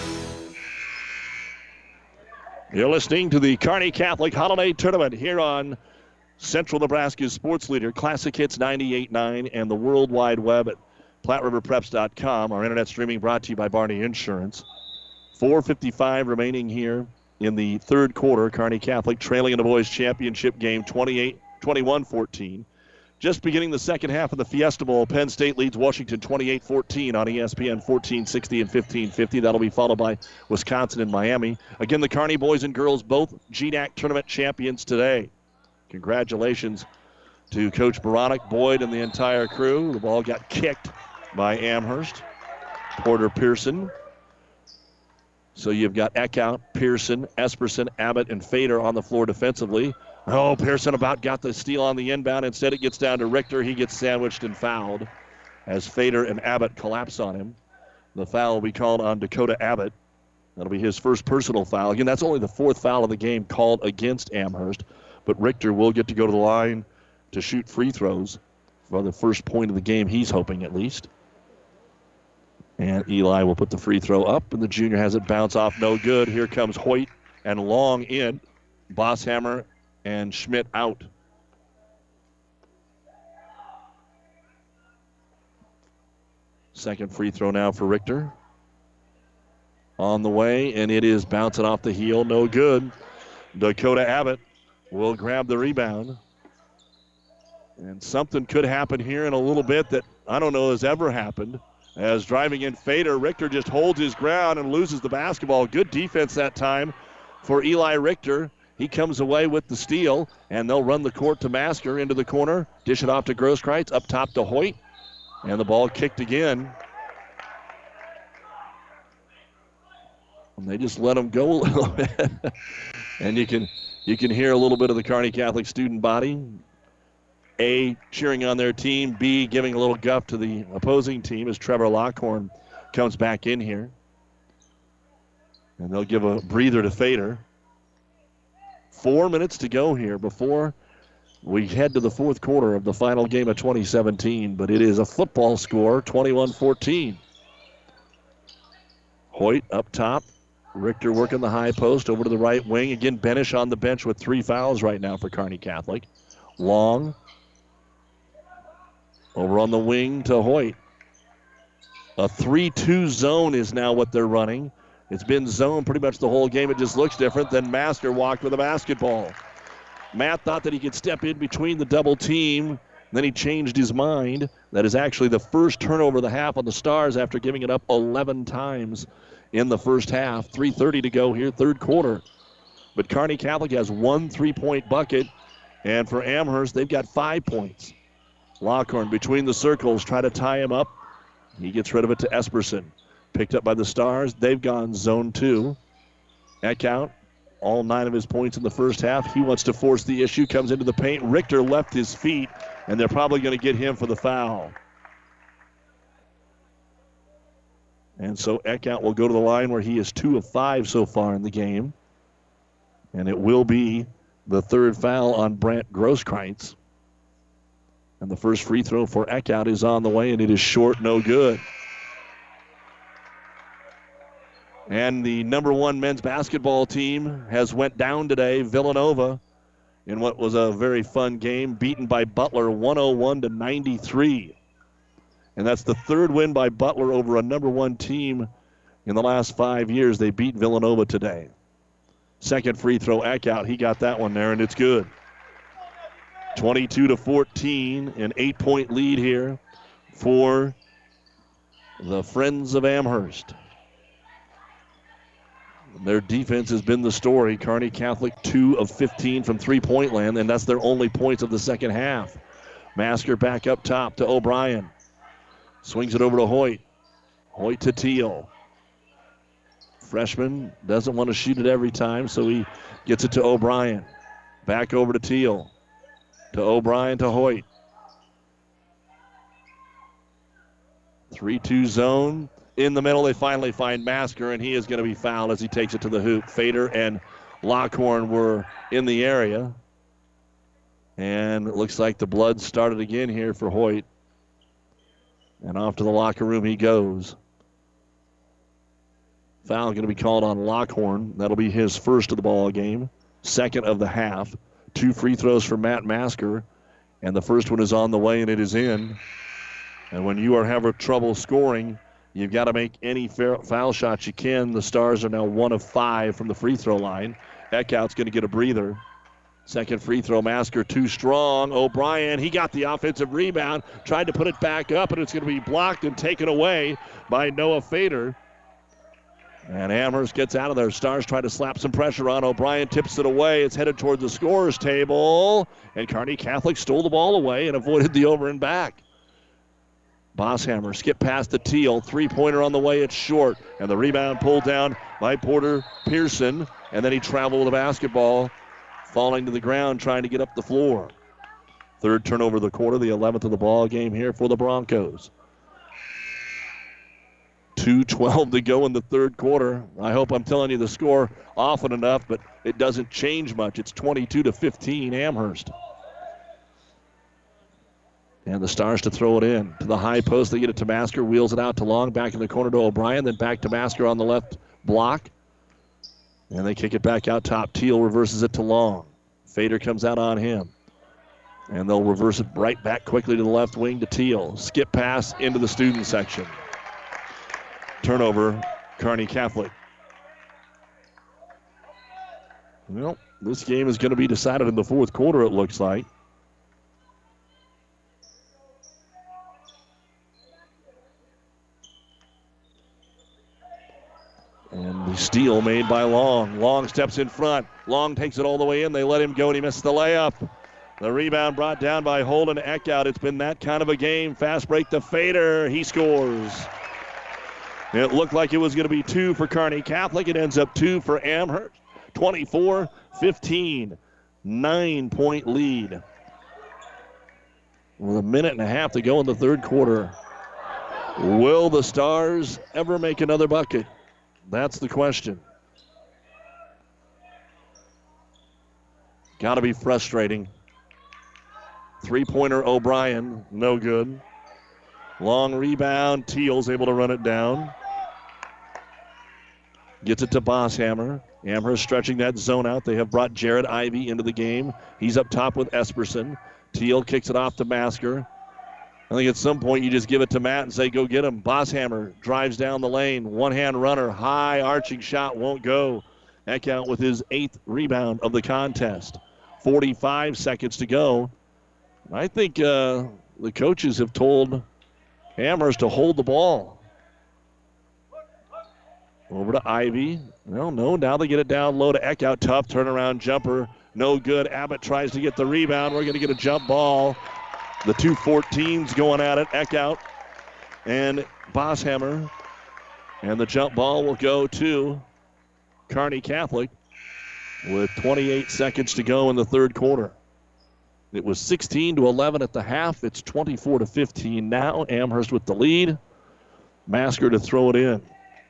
You're listening to the Kearney Catholic Holiday Tournament here on Central Nebraska's sports leader, Classic Hits ninety-eight point nine, and the World Wide Web at Platte River Preps dot com. Our internet streaming brought to you by Barney Insurance. four fifty-five remaining here in the third quarter. Kearney Catholic trailing in the boys' championship game twenty-eight twenty-one fourteen. Just beginning the second half of the Fiesta Bowl, Penn State leads Washington twenty-eight fourteen on E S P N fourteen sixty and fifteen fifty. That'll be followed by Wisconsin and Miami. Again, the Kearney boys and girls both G D A C tournament champions today. Congratulations to Coach Baranek, Boyd, and the entire crew. The ball got kicked by Amherst. Porter Pearson. So you've got Eckhout, Pearson, Esperson, Abbott, and Fader on the floor defensively. Oh, Pearson about got the steal on the inbound. Instead, it gets down to Richter. He gets sandwiched and fouled as Fader and Abbott collapse on him. The foul will be called on Dakota Abbott. That'll be his first personal foul. Again, that's only the fourth foul of the game called against Amherst. But Richter will get to go to the line to shoot free throws for the first point of the game, he's hoping at least. And Eli will put the free throw up, and the junior has it bounce off. No good. Here comes Hoyt and Long in. Bosshammer and Schmidt out. Second free throw now for Richter. On the way, and it is bouncing off the heel. No good. Dakota Abbott will grab the rebound. And something could happen here in a little bit that I don't know has ever happened. As driving in Fader, Richter just holds his ground and loses the basketball. Good defense that time for Eli Richter. He comes away with the steal, and they'll run the court to Masker into the corner. Dish it off to Grosskreitz, up top to Hoyt. And the ball kicked again. And they just let him go a little bit. And you can you can hear a little bit of the Kearney Catholic student body. A, cheering on their team. B, giving a little guff to the opposing team as Trevor Lockhorn comes back in here. And they'll give a breather to Fader. Four minutes to go here before we head to the fourth quarter of the final game of twenty seventeen. But it is a football score, twenty-one fourteen. Hoyt up top. Richter working the high post over to the right wing. Again, Benish on the bench with three fouls right now for Kearney Catholic. Long. Over on the wing to Hoyt. A three two zone is now what they're running. It's been zone pretty much the whole game. It just looks different. Then Masker walked with a basketball. Matt thought that he could step in between the double team. Then he changed his mind. That is actually the first turnover of the half on the Stars after giving it up eleven times in the first half. three thirty to go here, third quarter. But Kearney Catholic has one three-point bucket. And for Amherst, they've got five points. Lockhorn between the circles, try to tie him up. He gets rid of it to Esperson. Picked up by the Stars. They've gone zone two. Eckhout, all nine of his points in the first half. He wants to force the issue, comes into the paint. Richter left his feet, and they're probably going to get him for the foul. And so Eckhout will go to the line where he is two of five so far in the game. And it will be the third foul on Brant Grosskreitz. And the first free throw for Eckhout is on the way, and it is short, no good. And the number one men's basketball team has went down today, Villanova, in what was a very fun game, beaten by Butler one oh one to ninety-three. And that's the third win by Butler over a number one team in the last five years. They beat Villanova today. Second free throw, Eckhout. He got that one there, and it's good. twenty-two to fourteen, an eight-point lead here for the Friends of Amherst. Their defense has been the story. Kearney Catholic two of fifteen from three-point land, and that's their only points of the second half. Masker back up top to O'Brien. Swings it over to Hoyt. Hoyt to Teal. Freshman doesn't want to shoot it every time, so he gets it to O'Brien. Back over to Teal. To O'Brien to Hoyt. three two zone. In the middle, they finally find Masker, and he is going to be fouled as he takes it to the hoop. Fader and Lockhorn were in the area. And it looks like the blood started again here for Hoyt. And off to the locker room he goes. Foul going to be called on Lockhorn. That'll be his first of the ball game. Second of the half. Two free throws for Matt Masker. And the first one is on the way, and it is in. And when you are having trouble scoring, you've got to make any foul shots you can. The Stars are now one of five from the free throw line. Eckhout's going to get a breather. Second free throw, Masker too strong. O'Brien, he got the offensive rebound, tried to put it back up, and it's going to be blocked and taken away by Noah Fader. And Amherst gets out of there. Stars try to slap some pressure on. O'Brien tips it away. It's headed toward the scorer's table. And Kearney Catholic stole the ball away and avoided the over and back. Bosshammer skip past the Teal. Three-pointer on the way. It's short. And the rebound pulled down by Porter Pearson. And then he traveled with the basketball, falling to the ground, trying to get up the floor. Third turnover of the quarter, the eleventh of the ball game here for the Broncos. two twelve to go in the third quarter. I hope I'm telling you the score often enough, but it doesn't change much. It's twenty-two to fifteen, Amherst. And the Stars to throw it in. To the high post, they get it to Masker, wheels it out to Long, back in the corner to O'Brien, then back to Masker on the left block. And they kick it back out top. Teal reverses it to Long. Fader comes out on him. And they'll reverse it right back quickly to the left wing to Teal. Skip pass into the student section. Turnover, Kearney Catholic. Well, this game is going to be decided in the fourth quarter, it looks like. And the steal made by Long. Long steps in front. Long takes it all the way in. They let him go, and he missed the layup. The rebound brought down by Holden Eckhout. It's been that kind of a game. Fast break to Fader. He scores. It looked like it was going to be two for Kearney Catholic. It ends up two for Amherst. twenty-four fifteen. Nine-point lead. With a minute and a half to go in the third quarter. Will the Stars ever make another bucket? That's the question. Got to be frustrating. Three-pointer O'Brien, no good. Long rebound, Teal's able to run it down. Gets it to Bosshammer. Amherst stretching that zone out. They have brought Jared Ivey into the game. He's up top with Esperson. Teal kicks it off to Masker. I think at some point you just give it to Matt and say, go get him. Bosshammer drives down the lane. One-hand runner, high arching shot, won't go. Eckhout with his eighth rebound of the contest. forty-five seconds to go. I think uh, the coaches have told Amherst to hold the ball. Over to Ivy. No, no, now they get it down low to Eckhout. Tough turnaround jumper. No good. Abbott tries to get the rebound. We're going to get a jump ball. The two fourteens going at it. Eckhout and Bosshammer. And the jump ball will go to Kearney Catholic with twenty-eight seconds to go in the third quarter. It was sixteen to eleven at the half. It's twenty-four to fifteen now. Amherst with the lead. Masker to throw it in.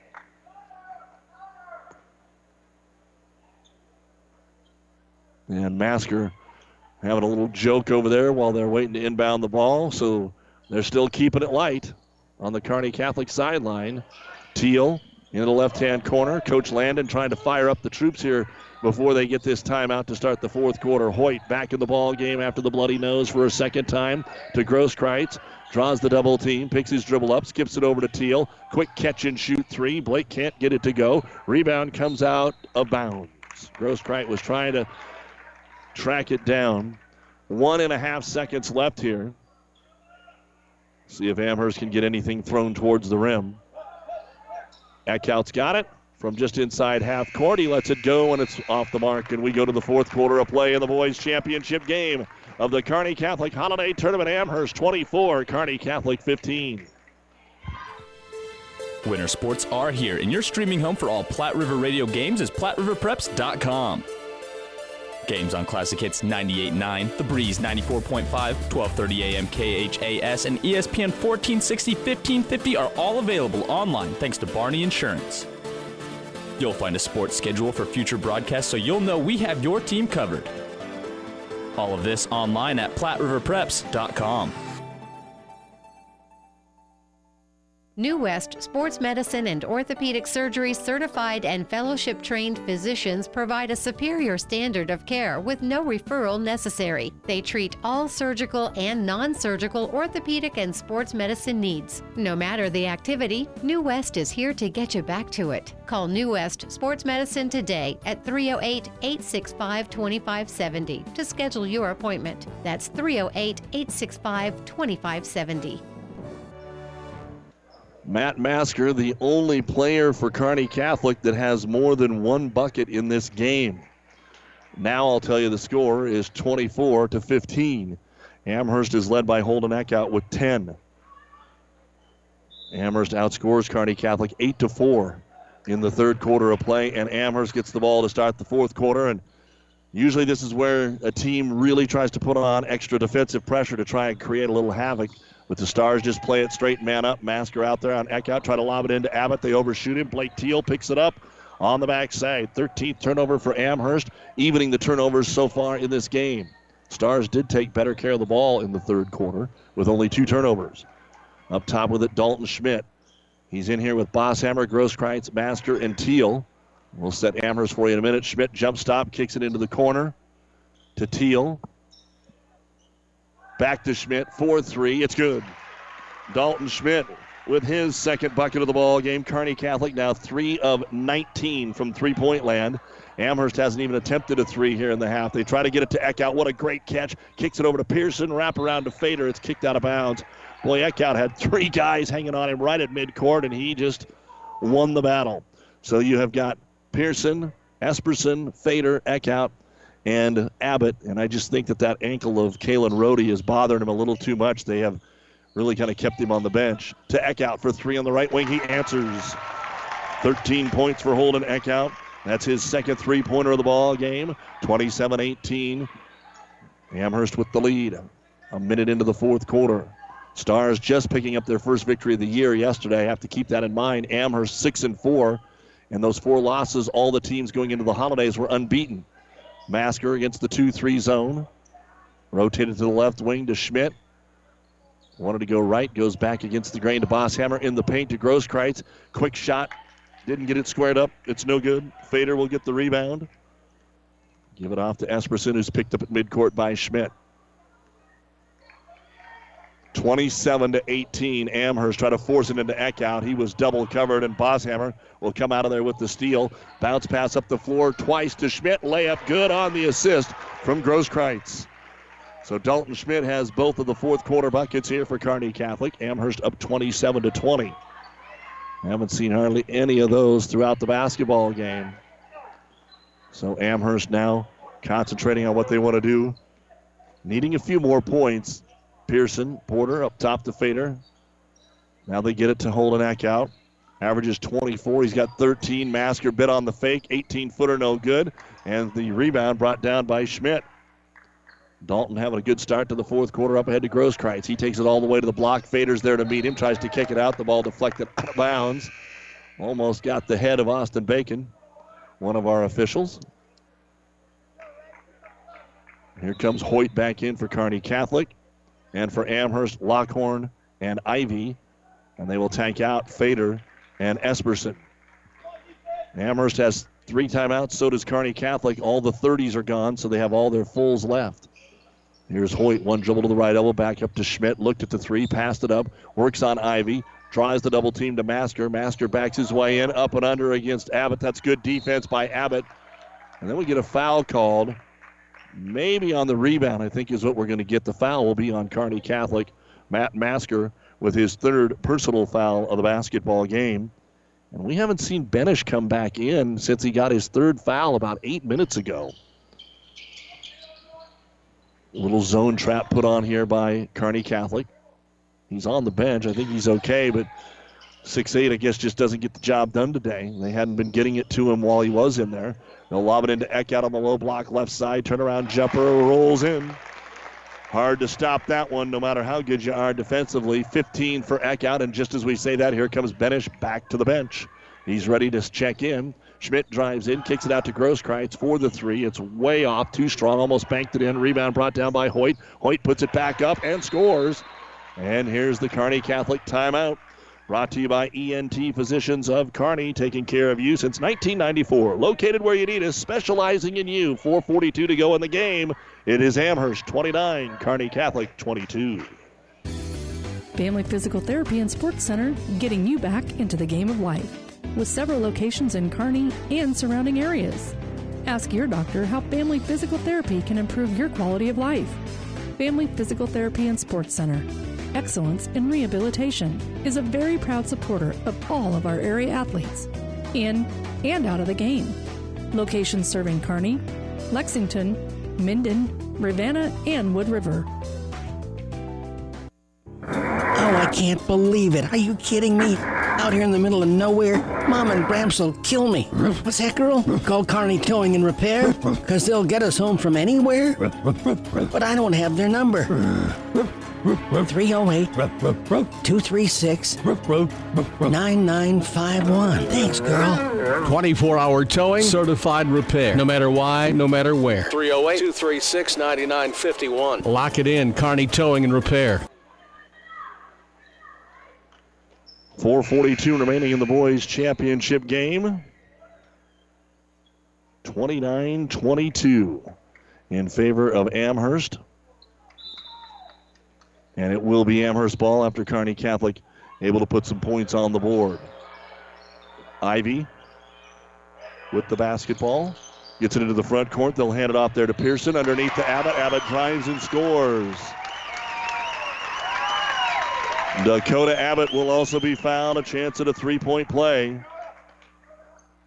And Masker having a little joke over there while they're waiting to inbound the ball. So they're still keeping it light on the Kearney Catholic sideline. Teal in the left-hand corner. Coach Landon trying to fire up the troops here before they get this timeout to start the fourth quarter. Hoyt back in the ball game after the bloody nose for a second time to Grosskreitz. Draws the double team, picks his dribble up, skips it over to Teal. Quick catch and shoot three. Blake can't get it to go. Rebound comes out of bounds. Grosskreitz was trying to track it down. One and a half seconds left here. See if Amherst can get anything thrown towards the rim. Eckhout's got it from just inside half court. He lets it go, and it's off the mark. And we go to the fourth quarter of play in the boys' championship game of the Kearney Catholic Holiday Tournament. Amherst twenty-four, Kearney Catholic fifteen. Winter sports are here, and your streaming home for all Platte River Radio games is Platte River Preps dot com. Games on Classic Hits ninety-eight point nine, The Breeze ninety-four point five, twelve thirty a.m. K H A S, and E S P N fourteen sixty, fifteen fifty are all available online thanks to Barney Insurance. You'll find a sports schedule for future broadcasts so you'll know we have your team covered. All of this online at Platte River Preps dot com. New West Sports Medicine and Orthopedic Surgery certified and fellowship-trained physicians provide a superior standard of care with no referral necessary. They treat all surgical and non-surgical orthopedic and sports medicine needs. No matter the activity, New West is here to get you back to it. Call New West Sports Medicine today at three oh eight, eight six five, two five seven oh to schedule your appointment. That's three oh eight, eight six five, two five seven oh. Matt Masker, the only player for Kearney Catholic that has more than one bucket in this game. Now I'll tell you the score is twenty-four to fifteen. Amherst is led by Holden Eckhout with ten. Amherst outscores Kearney Catholic eight to four in the third quarter of play, and Amherst gets the ball to start the fourth quarter. And usually this is where a team really tries to put on extra defensive pressure to try and create a little havoc. But the Stars just play it straight man up. Masker out there on Eckhout, try to lob it into Abbott. They overshoot him. Blake Teal picks it up on the backside. thirteenth turnover for Amherst, evening the turnovers so far in this game. Stars did take better care of the ball in the third quarter with only two turnovers. Up top with it, Dalton Schmidt. He's in here with Bosshammer, Grosskreitz, Masker, and Teal. We'll set Amherst for you in a minute. Schmidt jump stop, kicks it into the corner to Teal. Back to Schmidt, four three. It's good. Dalton Schmidt with his second bucket of the ball game. Kearney Catholic now three of nineteen from three-point land. Amherst hasn't even attempted a three here in the half. They try to get it to Eckhout. What a great catch. Kicks it over to Pearson. Wrap around to Fader. It's kicked out of bounds. Boy, Eckhout had three guys hanging on him right at midcourt, and he just won the battle. So you have got Pearson, Esperson, Fader, Eckhout, and Abbott. And I just think that that ankle of Kalen Rohde is bothering him a little too much. They have really kind of kept him on the bench. To Eckhout for three on the right wing. He answers. thirteen points for Holden Eckhout. That's his second three-pointer of the ball game. twenty-seven eighteen. Amherst with the lead. A minute into the fourth quarter. Stars just picking up their first victory of the year yesterday. Have to keep that in mind. Amherst six and four. And those four losses, all the teams going into the holidays were unbeaten. Masker against the two three zone. Rotated to the left wing to Schmidt. Wanted to go right. Goes back against the grain to Bosshammer in the paint to Grosskreitz. Quick shot. Didn't get it squared up. It's no good. Fader will get the rebound. Give it off to Esperson, who's picked up at midcourt by Schmidt. twenty-seven to eighteen. Amherst try to force it into Eckhout. He was double covered, and Bosshammer will come out of there with the steal. Bounce pass up the floor twice to Schmidt. Layup good on the assist from Grosskreitz. So Dalton Schmidt has both of the fourth quarter buckets here for Kearney Catholic. Amherst up twenty-seven to twenty. Haven't seen hardly any of those throughout the basketball game. So Amherst now concentrating on what they want to do. Needing a few more points. Pearson, Porter up top to Fader. Now they get it to Holden Eckhout. Averages twenty-four. He's got thirteen. Masker bit on the fake. eighteen-footer no good. And the rebound brought down by Schmidt. Dalton having a good start to the fourth quarter up ahead to Grosskreitz. He takes it all the way to the block. Fader's there to meet him. Tries to kick it out. The ball deflected out of bounds. Almost got the head of Austin Bacon, one of our officials. Here comes Hoyt back in for Kearney Catholic. And for Amherst, Lockhorn and Ivy. And they will tank out Fader and Esperson. Amherst has three timeouts. So does Kearney Catholic. All the thirties are gone, so they have all their fulls left. Here's Hoyt, one dribble to the right elbow, back up to Schmidt, looked at the three, passed it up, works on Ivy, tries the double team to Masker. Masker backs his way in, up and under against Abbott. That's good defense by Abbott. And then we get a foul called. Maybe on the rebound, I think is what we're going to get. The foul will be on Kearney Catholic. Matt Masker with his third personal foul of the basketball game. And we haven't seen Benish come back in since he got his third foul about eight minutes ago. A little zone trap put on here by Kearney Catholic. He's on the bench. I think he's okay, but six eight, I guess, just doesn't get the job done today. They hadn't been getting it to him while he was in there. They'll lob it into Eckhout on the low block left side. Turnaround jumper rolls in. Hard to stop that one, no matter how good you are defensively. fifteen for Eckhout, and just as we say that, here comes Benish back to the bench. He's ready to check in. Schmidt drives in, kicks it out to Grosskreitz for the three. It's way off, too strong, almost banked it in. Rebound brought down by Hoyt. Hoyt puts it back up and scores. And here's the Kearney Catholic timeout. Brought to you by E N T Physicians of Kearney, taking care of you since nineteen ninety-four. Located where you need us, specializing in you. four forty-two to go in the game. It is Amherst twenty-nine, Kearney Catholic twenty-two. Family Physical Therapy and Sports Center, getting you back into the game of life. With several locations in Kearney and surrounding areas. Ask your doctor how Family Physical Therapy can improve your quality of life. Family Physical Therapy and Sports Center. Excellence in Rehabilitation is a very proud supporter of all of our area athletes, in and out of the game. Locations serving Kearney, Lexington, Minden, Ravenna, and Wood River. Oh, I can't believe it. Are you kidding me? Out here in the middle of nowhere, Mom and Bramps will kill me. What's that, girl? Call Kearney Towing and Repair? Because they'll get us home from anywhere? But I don't have their number. three oh eight, two three six, nine nine five one. Thanks, girl. twenty-four hour towing, certified repair. No matter why, no matter where. three oh eight, two three six, nine nine five one. Lock it in, Kearney Towing and Repair. four forty-two remaining in the boys' championship game. twenty-nine twenty-two in favor of Amherst. And it will be Amherst ball after Kearney Catholic able to put some points on the board. Ivy with the basketball. Gets it into the front court. They'll hand it off there to Pearson underneath to Abbott. Abbott drives and scores. Dakota Abbott will also be fouled. A chance at a three-point play.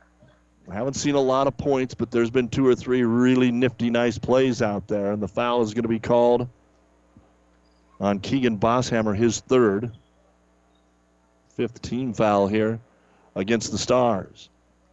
haven't seen a lot of points, but there's been two or three really nifty, nice plays out there. And the foul is going to be called on Keegan Bosshammer, his third. Fifth team foul here against the Stars.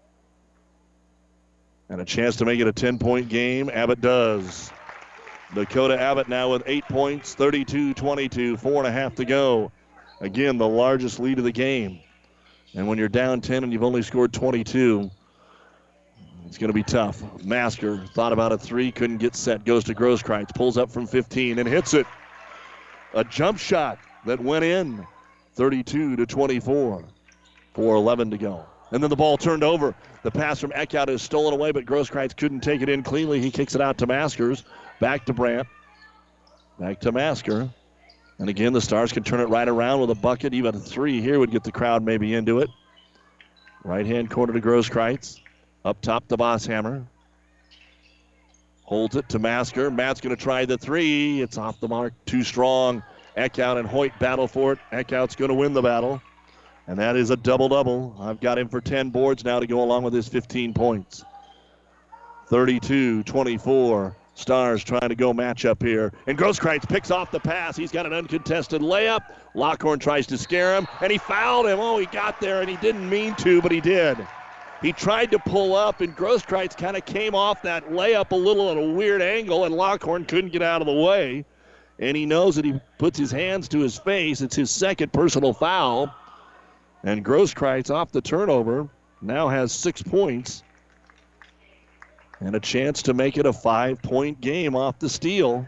And a chance to make it a ten-point game. Abbott does. Dakota Abbott now with eight points, thirty-two twenty-two, four and a half to go. Again, the largest lead of the game. And when you're down ten and you've only scored twenty-two, it's going to be tough. Masker thought about a three, couldn't get set, goes to Grosskreitz, pulls up from fifteen and hits it. A jump shot that went in, thirty-two to twenty-four, four eleven to go. And then the ball turned over. The pass from Eckhout is stolen away, but Grosskreitz couldn't take it in cleanly. He kicks it out to Maskers. Back to Brandt. Back to Masker. And again, the Stars can turn it right around with a bucket. Even a three here would get the crowd maybe into it. Right-hand corner to Grosskreitz. Up top to Bosshammer. Holds it to Masker. Matt's going to try the three. It's off the mark. Too strong. Eckhout and Hoyt battle for it. Eckhout's going to win the battle. And that is a double-double. I've got him for ten boards now to go along with his fifteen points. thirty-two twenty-four. Stars trying to go matchup here. And Grosskreitz picks off the pass. He's got an uncontested layup. Lockhorn tries to scare him, and he fouled him. Oh, he got there, and he didn't mean to, but he did. He tried to pull up, and Grosskreitz kind of came off that layup a little at a weird angle, and Lockhorn couldn't get out of the way. And he knows that he puts his hands to his face. It's his second personal foul. And Grosskreitz off the turnover now has six points and a chance to make it a five-point game off the steal.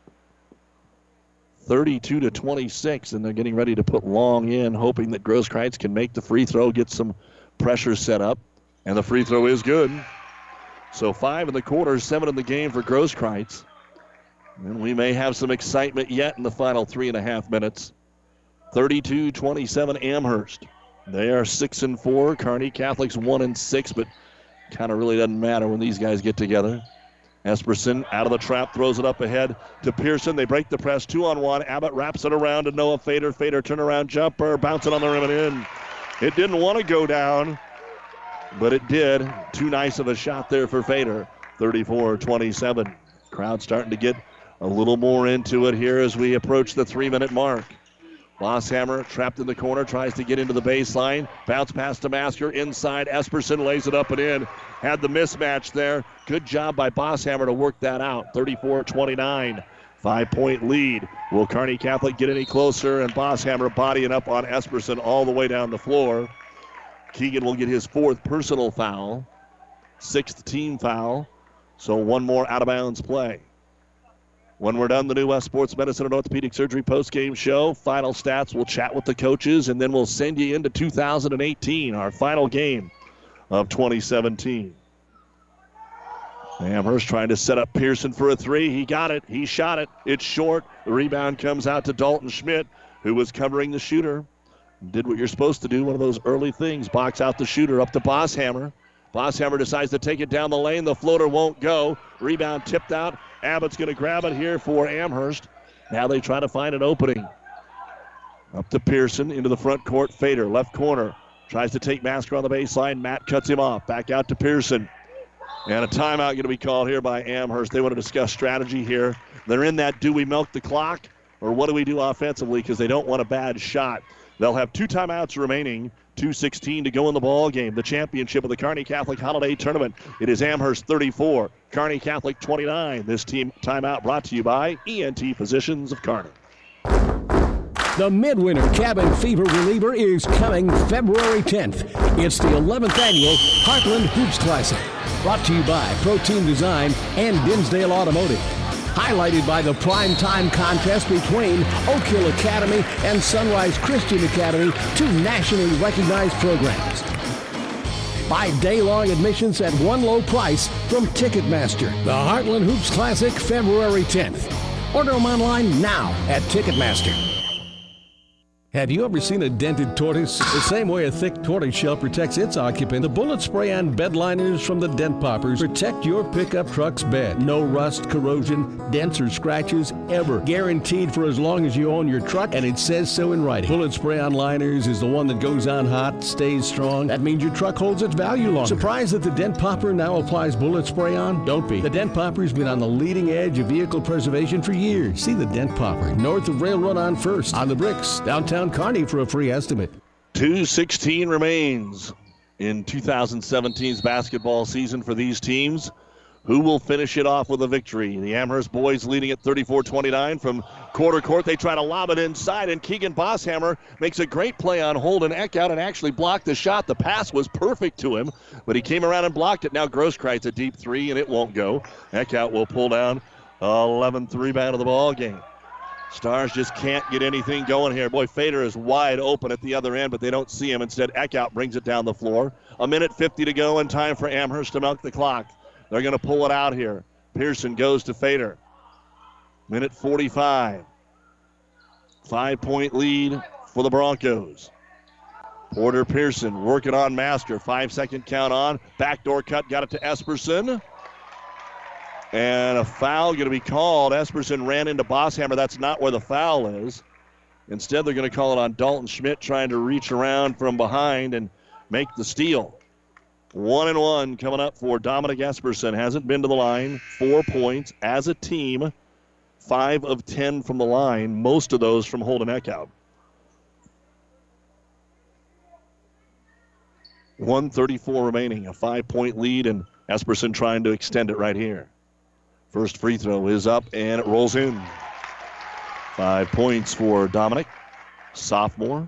thirty-two to twenty-six, and they're getting ready to put Long in, hoping that Grosskreitz can make the free throw, get some pressure set up, and the free throw is good. So five in the quarter, seven in the game for Grosskreitz. And we may have some excitement yet in the final three and a half minutes. thirty-two twenty-seven Amherst. They are six and four. Kearney Catholic's one and six, but kind of really doesn't matter when these guys get together. Esperson out of the trap, throws it up ahead to Pearson. They break the press, two on one. Abbott wraps it around to Noah Fader. Fader turnaround jumper, bouncing on the rim and in. It didn't want to go down, but it did. Too nice of a shot there for Fader. thirty-four twenty-seven. Crowd starting to get a little more into it here as we approach the three-minute mark. Bosshammer trapped in the corner, tries to get into the baseline. Bounce pass to Masker inside. Esperson lays it up and in. Had the mismatch there. Good job by Bosshammer to work that out. thirty-four twenty-nine. Five-point lead. Will Kearney Catholic get any closer? And Bosshammer bodying up on Esperson all the way down the floor. Keegan will get his fourth personal foul. Sixth team foul. So one more out-of-bounds play. When we're done, the New West Sports Medicine and Orthopedic Surgery postgame show. Final stats, we'll chat with the coaches, and then we'll send you into two thousand eighteen, our final game of twenty seventeen. Amherst trying to set up Pearson for a three. He got it. He shot it. It's short. The rebound comes out to Dalton Schmidt, who was covering the shooter. Did what you're supposed to do, one of those early things. Box out the shooter up to Bosshammer. Bosshammer decides to take it down the lane. The floater won't go. Rebound tipped out. Abbott's going to grab it here for Amherst. Now they try to find an opening. Up to Pearson into the front court. Fader, left corner. Tries to take Masker on the baseline. Matt cuts him off. Back out to Pearson. And a timeout going to be called here by Amherst. They want to discuss strategy here. They're in that do we milk the clock or what do we do offensively because they don't want a bad shot. They'll have two timeouts remaining. two sixteen to go in the ball game. The championship of the Kearney Catholic Holiday Tournament. It is Amherst thirty-four, Kearney Catholic twenty-nine. This team timeout brought to you by E N T Physicians of Kearney. The Midwinter Cabin Fever Reliever is coming February tenth. It's the eleventh annual Heartland Hoops Classic. Brought to you by Protein Design and Dinsdale Automotive. Highlighted by the primetime contest between Oak Hill Academy and Sunrise Christian Academy, two nationally recognized programs. Buy day-long admissions at one low price from Ticketmaster. The Heartland Hoops Classic, February tenth. Order them online now at Ticketmaster. Have you ever seen a dented tortoise? The same way a thick tortoise shell protects its occupant, the bullet spray-on bed liners from the Dent Poppers protect your pickup truck's bed. No rust, corrosion, dents, or scratches ever. Guaranteed for as long as you own your truck, and it says so in writing. Bullet spray-on liners is the one that goes on hot, stays strong. That means your truck holds its value longer. Surprised that the Dent Popper now applies bullet spray-on? Don't be. The Dent Popper's been on the leading edge of vehicle preservation for years. See the Dent Popper, north of Railroad on First, on the Bricks, downtown Kearney for a free estimate. two sixteen remains in two thousand seventeen's basketball season for these teams. Who will finish it off with a victory? The Amherst boys leading at thirty-four twenty-nine from quarter court. They try to lob it inside, and Keegan Bosshammer makes a great play on Holden Eckhout and actually blocked the shot. The pass was perfect to him, but he came around and blocked it. Now Grosskreitz a deep three, and it won't go. Eckhout will pull down eleventh rebound of the ball game. Stars just can't get anything going here. Boy, Fader is wide open at the other end, but they don't see him. Instead, Eckhout brings it down the floor. A minute fifty to go and time for Amherst to milk the clock. They're going to pull it out here. Pearson goes to Fader. Minute forty-five. Five-point lead for the Broncos. Porter Pearson working on Masker. Five-second count on. Backdoor cut, got it to Esperson. And a foul going to be called. Esperson ran into Bosshammer. That's not where the foul is. Instead, they're going to call it on Dalton Schmidt trying to reach around from behind and make the steal. One and one coming up for Dominic Esperson. Hasn't been to the line. Four points as a team. Five of ten from the line. Most of those from Holden Eckhout. one thirty-four remaining. A five-point lead, and Esperson trying to extend it right here. First free throw is up, and it rolls in. Five points for Dominic, sophomore.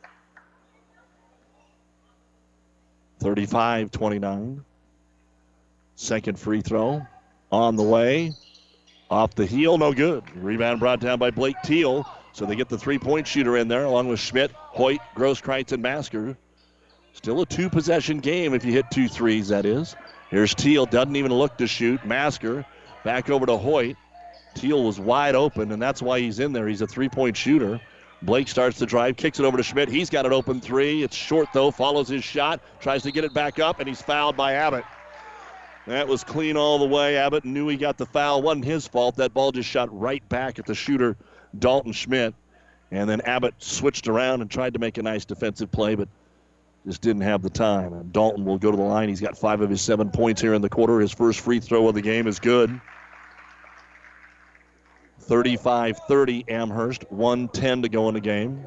thirty-five twenty-nine. Second free throw on the way. Off the heel, no good. Rebound brought down by Blake Teal. So they get the three-point shooter in there, along with Schmidt, Hoyt, Grosskreitz, and Masker. Still a two-possession game if you hit two threes, that is. Here's Teal, doesn't even look to shoot. Masker back over to Hoyt. Teal was wide open, and that's why he's in there. He's a three-point shooter. Blake starts to drive, kicks it over to Schmidt. He's got an open three. It's short, though, follows his shot, tries to get it back up, and he's fouled by Abbott. That was clean all the way. Abbott knew he got the foul. Wasn't his fault. That ball just shot right back at the shooter, Dalton Schmidt. And then Abbott switched around and tried to make a nice defensive play, but just didn't have the time. And Dalton will go to the line. He's got five of his seven points here in the quarter. His first free throw of the game is good. thirty-five thirty Amherst. one ten to go in the game.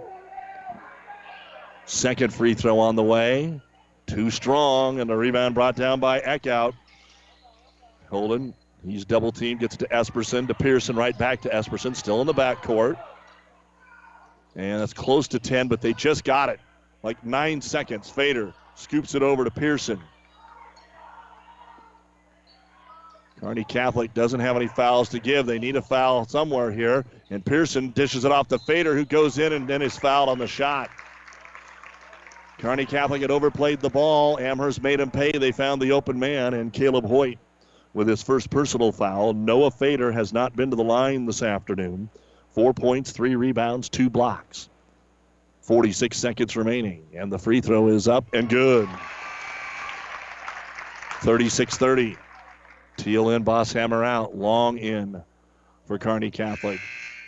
Second free throw on the way. Too strong, and the rebound brought down by Eckhout. Holden, he's double teamed, gets to Esperson, to Pearson, right back to Esperson, still in the backcourt. And that's close to ten, but they just got it. Like nine seconds. Fader scoops it over to Pearson. Kearney Catholic doesn't have any fouls to give. They need a foul somewhere here. And Pearson dishes it off to Fader, who goes in and then is fouled on the shot. Kearney Catholic had overplayed the ball. Amherst made him pay. They found the open man, and Caleb Hoyt with his first personal foul. Noah Fader has not been to the line this afternoon. Four points, three rebounds, two blocks. forty-six seconds remaining, and the free throw is up and good. thirty-six thirty. Teal in, Bosshammer out. Long in for Kearney Catholic.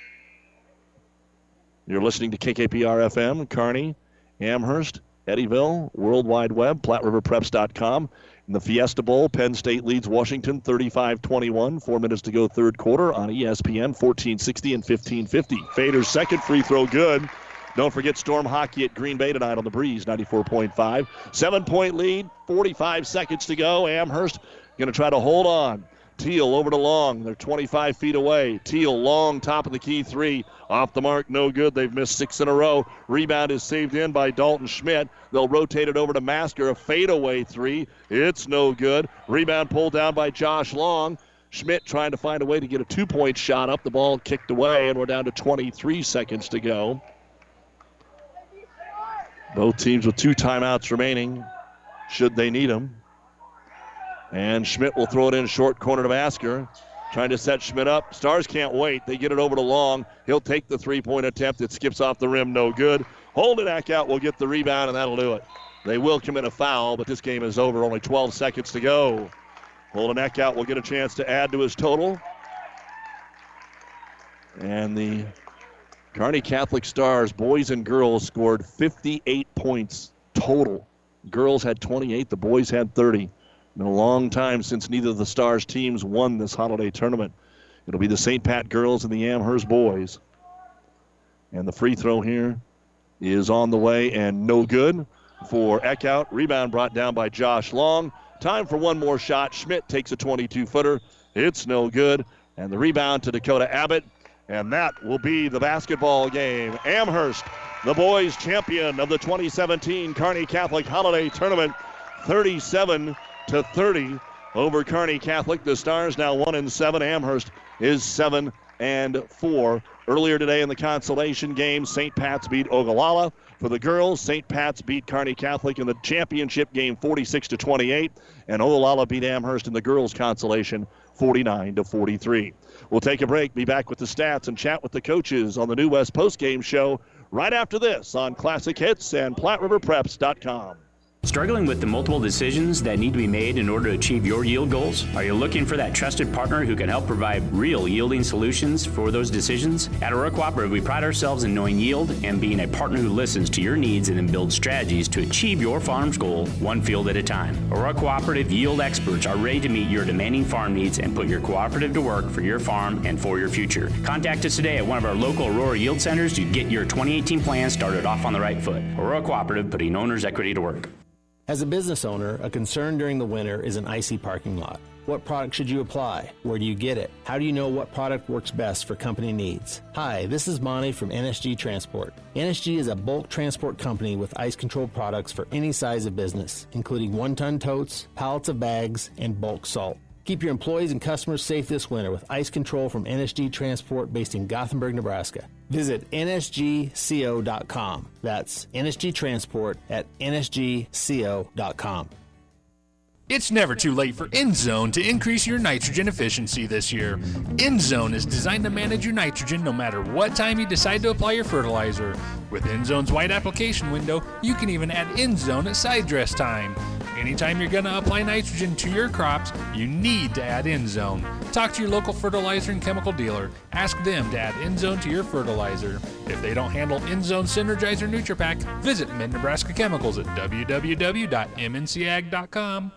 You're listening to K K P R F M, Kearney, Amherst, Eddyville, World Wide Web, Platte River Preps dot com. In the Fiesta Bowl, Penn State leads Washington thirty-five twenty-one. Four minutes to go third quarter on E S P N, fourteen sixty and fifteen fifty. Fader's second free throw good. Don't forget Storm Hockey at Green Bay tonight on the Breeze, ninety-four point five. Seven-point lead, forty-five seconds to go. Amherst going to try to hold on. Teal over to Long. They're twenty-five feet away. Teal, Long, top of the key three. Off the mark, no good. They've missed six in a row. Rebound is saved in by Dalton Schmidt. They'll rotate it over to Masker. A fadeaway three. It's no good. Rebound pulled down by Josh Long. Schmidt trying to find a way to get a two-point shot up. The ball kicked away, and we're down to twenty-three seconds to go. Both teams with two timeouts remaining, should they need them. And Schmidt will throw it in short corner to Masker. Trying to set Schmidt up. Stars can't wait. They get it over to Long. He'll take the three-point attempt. It skips off the rim. No good. Holden Eckhout will get the rebound, and that'll do it. They will commit a foul, but this game is over. Only twelve seconds to go. Holden Eckhout will get a chance to add to his total. And the Kearney Catholic Stars, boys and girls, scored fifty-eight points total. Girls had twenty-eight, the boys had thirty. Been a long time since neither of the Stars teams won this holiday tournament. It'll be the Saint Pat girls and the Amherst boys. And the free throw here is on the way and no good for Eckhout. Rebound brought down by Josh Long. Time for one more shot. Schmidt takes a twenty-two footer. It's no good. And the rebound to Dakota Abbott. And that will be the basketball game. Amherst, the boys champion of the twenty seventeen Kearney Catholic Holiday Tournament, thirty-seven to thirty over Kearney Catholic. The Stars now one and seven. Amherst is seven and four. Earlier today in the consolation game, Saint Pat's beat Ogallala. For the girls, Saint Pat's beat Kearney Catholic in the championship game forty-six to twenty-eight, and Ogallala beat Amherst in the girls' consolation forty-nine to forty-three. We'll take a break, be back with the stats, and chat with the coaches on the New West postgame show right after this on Classic Hits and Platte River Preps dot com. Struggling with the multiple decisions that need to be made in order to achieve your yield goals? Are you looking for that trusted partner who can help provide real yielding solutions for those decisions? At Aurora Cooperative, we pride ourselves in knowing yield and being a partner who listens to your needs and then builds strategies to achieve your farm's goal one field at a time. Aurora Cooperative yield experts are ready to meet your demanding farm needs and put your cooperative to work for your farm and for your future. Contact us today at one of our local Aurora Yield Centers to get your twenty eighteen plan started off on the right foot. Aurora Cooperative, putting owner's equity to work. As a business owner, a concern during the winter is an icy parking lot. What product should you apply? Where do you get it? How do you know what product works best for company needs? Hi, this is Monty from N S G Transport. N S G is a bulk transport company with ice control products for any size of business, including one-ton totes, pallets of bags, and bulk salt. Keep your employees and customers safe this winter with ice control from N S G Transport based in Gothenburg, Nebraska. Visit N S G co dot com. That's N S G Transport at N S G co dot com. It's never too late for EndZone to increase your nitrogen efficiency this year. EndZone is designed to manage your nitrogen no matter what time you decide to apply your fertilizer. With EndZone's wide application window, you can even add EndZone at side dress time. Anytime you're going to apply nitrogen to your crops, you need to add EndZone. Talk to your local fertilizer and chemical dealer. Ask them to add EndZone to your fertilizer. If they don't handle EndZone Synergizer NutriPack, visit Mid Nebraska Chemicals at w w w dot m n c ag dot com.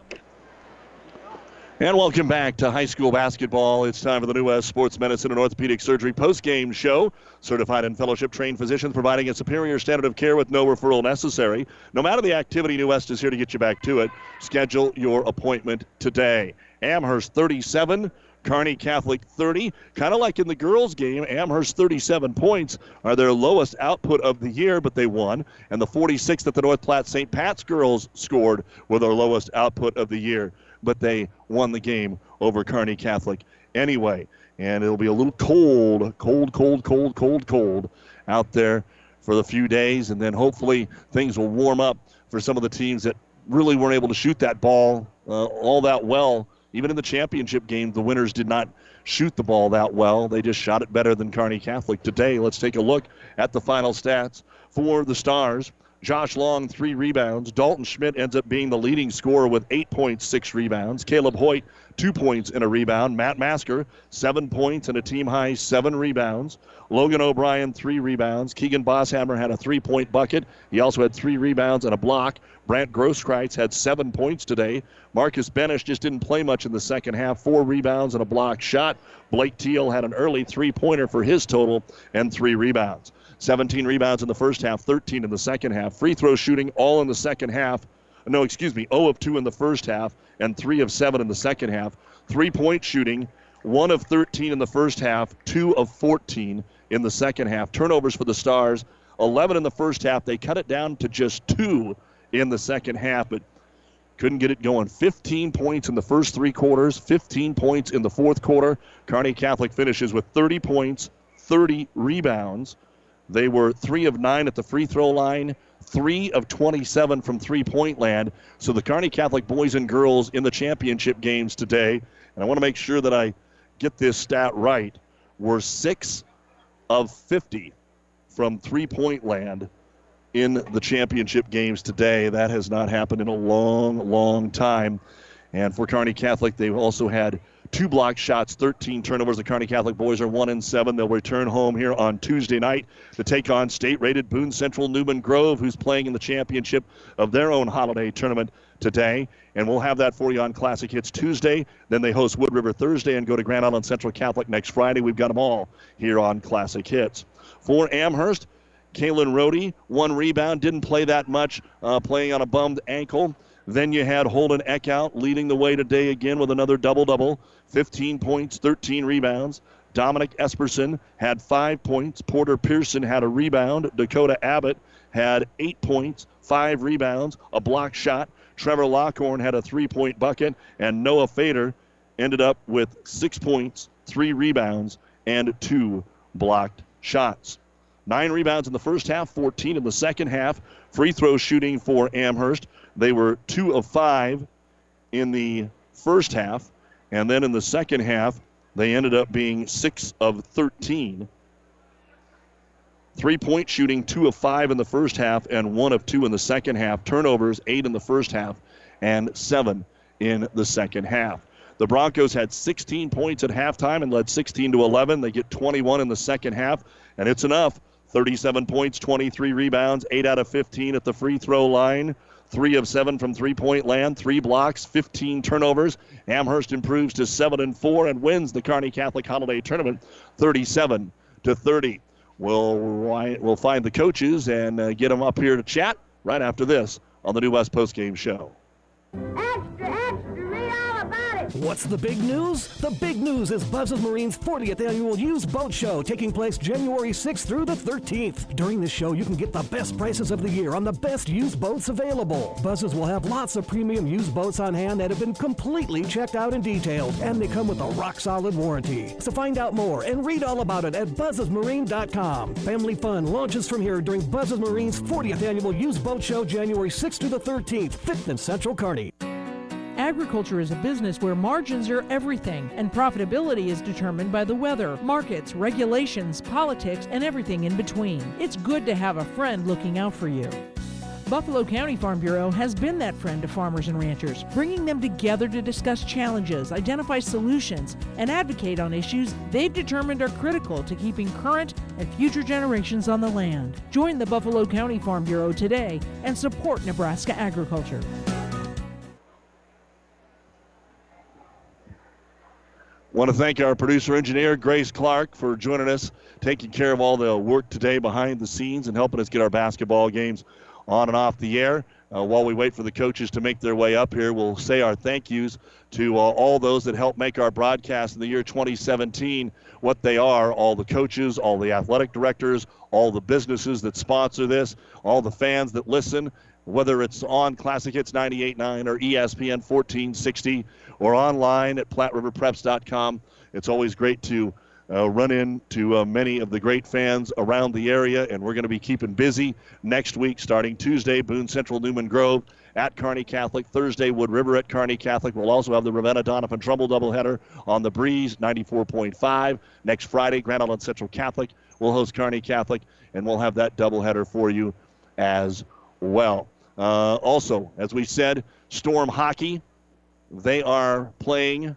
And welcome back to high school basketball. It's time for the New West Sports Medicine and Orthopedic Surgery post-game show. Certified and fellowship-trained physicians providing a superior standard of care with no referral necessary. No matter the activity, New West is here to get you back to it. Schedule your appointment today. Amherst thirty-seven, Kearney Catholic thirty. Kind of like in the girls' game, Amherst thirty-seven points are their lowest output of the year, but they won. And the forty-six that the North Platte Saint Pat's girls scored were their lowest output of the year, but they won the game over Kearney Catholic anyway. And it'll be a little cold, cold, cold, cold, cold, cold out there for the few days. And then hopefully things will warm up for some of the teams that really weren't able to shoot that ball uh, all that well. Even in the championship game, the winners did not shoot the ball that well. They just shot it better than Kearney Catholic today. Let's take a look at the final stats for the Stars. Josh Long, three rebounds. Dalton Schmidt ends up being the leading scorer with eight points, six rebounds. Caleb Hoyt, two points and a rebound. Matt Masker, seven points and a team-high seven rebounds. Logan O'Brien, three rebounds. Keegan Bosshammer had a three-point bucket. He also had three rebounds and a block. Brant Grosskreitz had seven points today. Marcus Benish just didn't play much in the second half. Four rebounds and a block shot. Blake Teal had an early three-pointer for his total and three rebounds. seventeen rebounds in the first half, thirteen in the second half. Free throw shooting all in the second half. No, excuse me, zero of two in the first half and three of seven in the second half. Three-point shooting, one of thirteen in the first half, two of fourteen in the second half. Turnovers for the Stars, eleven in the first half. They cut it down to just two in the second half, but couldn't get it going. fifteen points in the first three quarters, fifteen points in the fourth quarter. Kearney Catholic finishes with thirty points, thirty rebounds. They were three of nine at the free throw line, three of twenty-seven from three-point land. So the Kearney Catholic boys and girls in the championship games today, and I want to make sure that I get this stat right, were six of fifty from three-point land. in the championship games today. That has not happened in a long, long time. And for Kearney Catholic, they've also had two block shots, thirteen turnovers. The Kearney Catholic boys are one and seven. They'll return home here on Tuesday night to take on state-rated Boone Central Newman Grove, who's playing in the championship of their own holiday tournament today. And we'll have that for you on Classic Hits Tuesday. Then they host Wood River Thursday and go to Grand Island Central Catholic next Friday. We've got them all here on Classic Hits. For Amherst, Kaylin Rohde, one rebound, didn't play that much, uh, playing on a bummed ankle. Then you had Holden Eckhout leading the way today again with another double-double, fifteen points, thirteen rebounds. Dominic Esperson had five points. Porter Pearson had a rebound. Dakota Abbott had eight points, five rebounds, a block shot. Trevor Lockhorn had a three-point bucket, and Noah Fader ended up with six points, three rebounds, and two blocked shots. Nine rebounds in the first half, fourteen in the second half. Free throw shooting for Amherst. They were two of five in the first half, and then in the second half, they ended up being six of thirteen. Three-point shooting, two of five in the first half and one of two in the second half. Turnovers, eight in the first half and seven in the second half. The Broncos had sixteen points at halftime and led sixteen to eleven. They get twenty-one in the second half, and it's enough. thirty-seven points, twenty-three rebounds, eight out of fifteen at the free throw line. Three of seven from three-point land, three blocks, fifteen turnovers. Amherst improves to seven and four and wins the Kearney Catholic Holiday Tournament thirty-seven to thirty. We'll, we'll find the coaches and uh, get them up here to chat right after this on the New West Postgame Show. Extra, extra, read all about it. What's the big news? The big news is Buzz's Marine's fortieth Annual Used Boat Show, taking place January sixth through the thirteenth. During this show, you can get the best prices of the year on the best used boats available. Buzz's will have lots of premium used boats on hand that have been completely checked out and detailed, and they come with a rock-solid warranty. So find out more and read all about it at buzzes marine dot com. Family fun launches from here during Buzz's Marine's fortieth Annual Used Boat Show, January sixth through the thirteenth, fifth and Central Kearney. Agriculture is a business where margins are everything, and profitability is determined by the weather, markets, regulations, politics, and everything in between. It's good to have a friend looking out for you. Buffalo County Farm Bureau has been that friend to farmers and ranchers, bringing them together to discuss challenges, identify solutions, and advocate on issues they've determined are critical to keeping current and future generations on the land. Join the Buffalo County Farm Bureau today and support Nebraska agriculture. Want to thank our producer engineer, Grace Clark, for joining us, taking care of all the work today behind the scenes and helping us get our basketball games on and off the air. Uh, while we wait for the coaches to make their way up here, we'll say our thank yous to uh, all those that helped make our broadcast in the year twenty seventeen what they are, all the coaches, all the athletic directors, all the businesses that sponsor this, all the fans that listen, whether it's on Classic Hits ninety-eight point nine or E S P N fourteen sixty or online at platte river preps dot com. It's always great to uh, run into uh, many of the great fans around the area, and we're going to be keeping busy next week, starting Tuesday, Boone Central Newman Grove at Kearney Catholic, Thursday, Wood River at Kearney Catholic. We'll also have the Ravenna-Doniphan Trumbull doubleheader on the Breeze, ninety-four point five. Next Friday, Grand Island Central Catholic will host Kearney Catholic, and we'll have that doubleheader for you as well. Uh, also, as we said, Storm Hockey, they are playing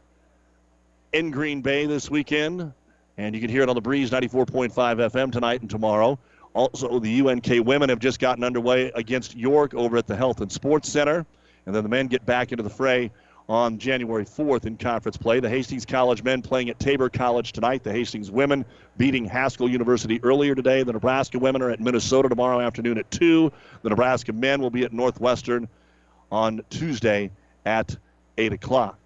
in Green Bay this weekend, and you can hear it on the Breeze ninety-four point five F M tonight and tomorrow. Also, the U N K women have just gotten underway against York over at the Health and Sports Center, and then the men get back into the fray on January fourth in conference play. The Hastings College men playing at Tabor College tonight. The Hastings women beating Haskell University earlier today. The Nebraska women are at Minnesota tomorrow afternoon at two. The Nebraska men will be at Northwestern on Tuesday at eight o'clock.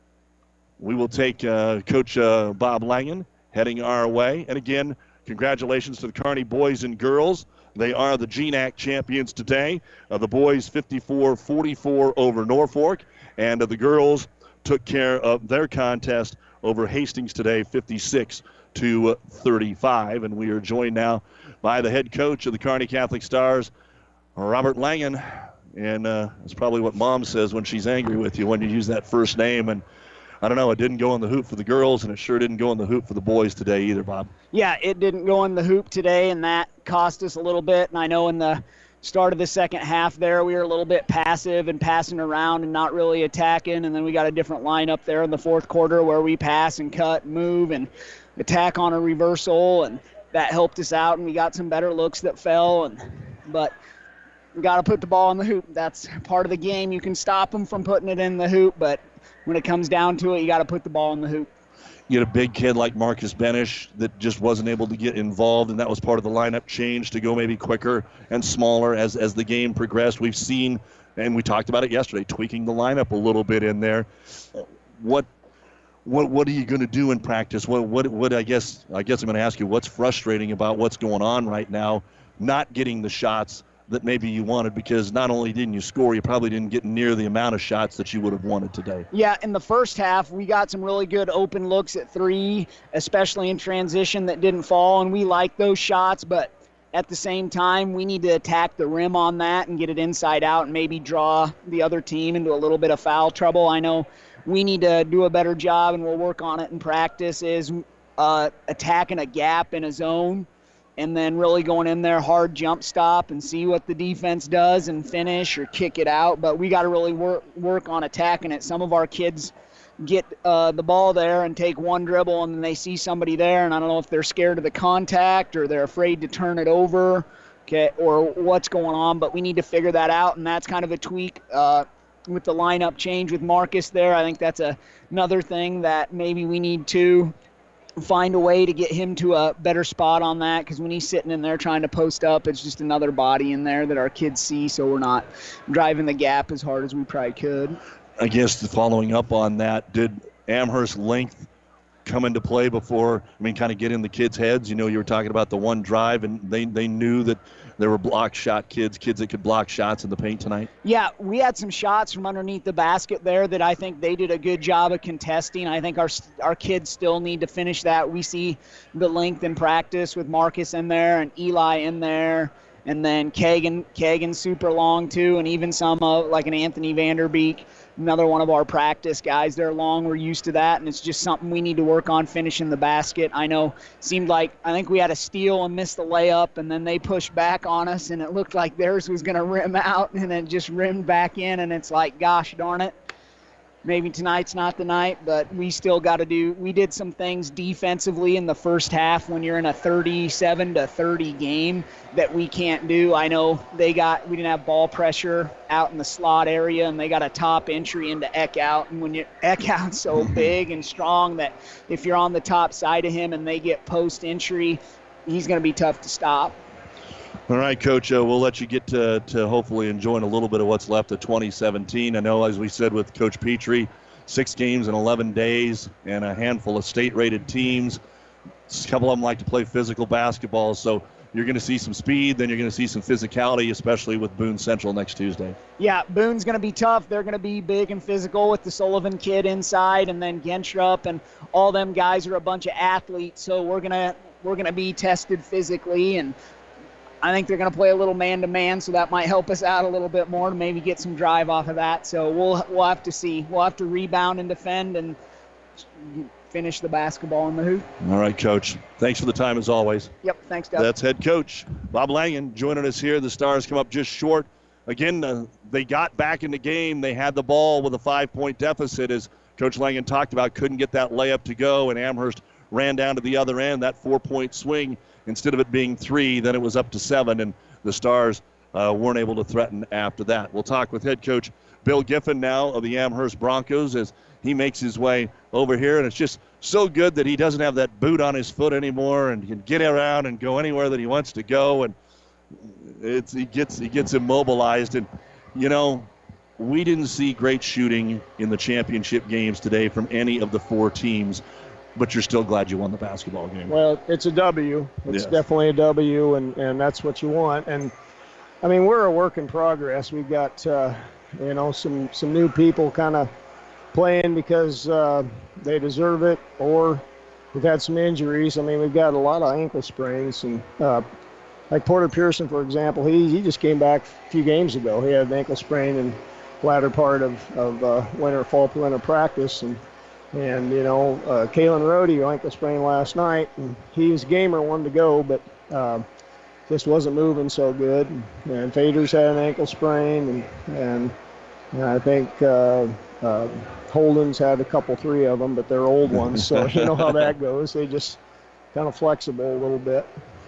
We will take uh, Coach uh, Bob Langen heading our way. And again, congratulations to the Kearney boys and girls. They are the G N A C champions today. Uh, the boys fifty-four forty-four over Norfolk, and uh, the girls took care of their contest over Hastings today, fifty-six to thirty-five. And we are joined now by the head coach of the Kearney Catholic Stars, Robert Langen. And uh, it's probably what Mom says when she's angry with you when you use that first name. And I don't know, it didn't go in the hoop for the girls, and it sure didn't go in the hoop for the boys today either, Bob. Yeah, it didn't go in the hoop today, and that cost us a little bit. And I know in the start of the second half there, we were a little bit passive and passing around and not really attacking. And then we got a different lineup there in the fourth quarter where we pass and cut and move and attack on a reversal. And that helped us out, and we got some better looks that fell. And but we got to put the ball in the hoop. That's part of the game. You can stop them from putting it in the hoop, but when it comes down to it, you got to put the ball in the hoop. You had a big kid like Marcus Benish that just wasn't able to get involved, and that was part of the lineup change to go maybe quicker and smaller as, as the game progressed. We've seen, and we talked about it yesterday, tweaking the lineup a little bit in there. What what what are you going to do in practice? What what what I guess I guess I'm going to ask you, what's frustrating about what's going on right now, not getting the shots that maybe you wanted, because not only didn't you score, you probably didn't get near the amount of shots that you would have wanted today. Yeah, in the first half, we got some really good open looks at three, especially in transition, that didn't fall, and we like those shots, but at the same time, we need to attack the rim on that and get it inside out and maybe draw the other team into a little bit of foul trouble. I know we need to do a better job, and we'll work on it in practice, is uh, attacking a gap in a zone, and then really going in there hard jump stop and see what the defense does and finish or kick it out. But we got to really work work on attacking it. Some of our kids get uh, the ball there and take one dribble, and then they see somebody there, and I don't know if they're scared of the contact or they're afraid to turn it over, okay, or what's going on. But we need to figure that out, and that's kind of a tweak uh, with the lineup change with Marcus there. I think that's a, another thing that maybe we need to find a way to get him to a better spot on that, because when he's sitting in there trying to post up, it's just another body in there that our kids see, so we're not driving the gap as hard as we probably could. I guess following up on that, did Amherst length come into play before, I mean, kind of get in the kids' heads? You know, you were talking about the one drive, and they, they knew that there were block shot kids, kids that could block shots in the paint tonight. Yeah, we had some shots from underneath the basket there that I think they did a good job of contesting. I think our our kids still need to finish that. We see the length in practice with Marcus in there and Eli in there, and then Kagan, Kagan super long too, and even some uh, like an Anthony Vanderbeek, another one of our practice guys. They're long. We're used to that, and it's just something we need to work on, finishing the basket. I know it seemed like I think we had a steal and missed the layup, and then they pushed back on us, and it looked like theirs was going to rim out, and then just rimmed back in, and it's like, gosh darn it. Maybe tonight's not the night, but we still got to do – we did some things defensively in the first half when you're in a thirty-seven to thirty game that we can't do. I know they got – we didn't have ball pressure out in the slot area, and they got a top entry into Eckhout. And when you Eckhout's so big and strong that if you're on the top side of him and they get post entry, he's going to be tough to stop. All right, Coach, uh, we'll let you get to, to hopefully enjoying a little bit of what's left of twenty seventeen. I know, as we said with Coach Petrie, six games in eleven days and a handful of state-rated teams. A couple of them like to play physical basketball, so you're going to see some speed, then you're going to see some physicality, especially with Boone Central next Tuesday. Yeah, Boone's going to be tough. They're going to be big and physical with the Sullivan kid inside, and then Gentrup, and all them guys are a bunch of athletes, so we're going to we're going to be tested physically, and I think they're going to play a little man-to-man, so that might help us out a little bit more to maybe get some drive off of that. So we'll we'll have to see. We'll have to rebound and defend and finish the basketball in the hoop. All right, Coach. Thanks for the time, as always. Yep, thanks, Doug. That's head coach Bob Langen joining us here. The Stars come up just short. Again, uh, they got back in the game. They had the ball with a five-point deficit, as Coach Langen talked about. Couldn't get that layup to go, and Amherst ran down to the other end. That four-point swing, instead of it being three, then it was up to seven, and the Stars uh, weren't able to threaten after that. We'll talk with head coach Bill Giffen now of the Amherst Broncos as he makes his way over here, and it's just so good that he doesn't have that boot on his foot anymore and can get around and go anywhere that he wants to go, and it's he gets he gets immobilized. And you know, we didn't see great shooting in the championship games today from any of the four teams, but you're still glad you won the basketball game. Well, it's a W. It's yes. definitely a W, and, and that's what you want. And, I mean, we're a work in progress. We've got, uh, you know, some, some new people kind of playing because uh, they deserve it, or we've had some injuries. I mean, we've got a lot of ankle sprains. And uh, like Porter Pearson, for example, he, he just came back a few games ago. He had an ankle sprain in the latter part of, of uh, winter, fall, winter practice. And, And, you know, uh, Kalen Rohde, ankle sprain last night, and he was a gamer, wanted to go, but uh, just wasn't moving so good. And Faders had an ankle sprain, and and, and I think uh, uh, Holden's had a couple, three of them, but they're old ones, so you know how that goes. They just kind of flexible a little bit.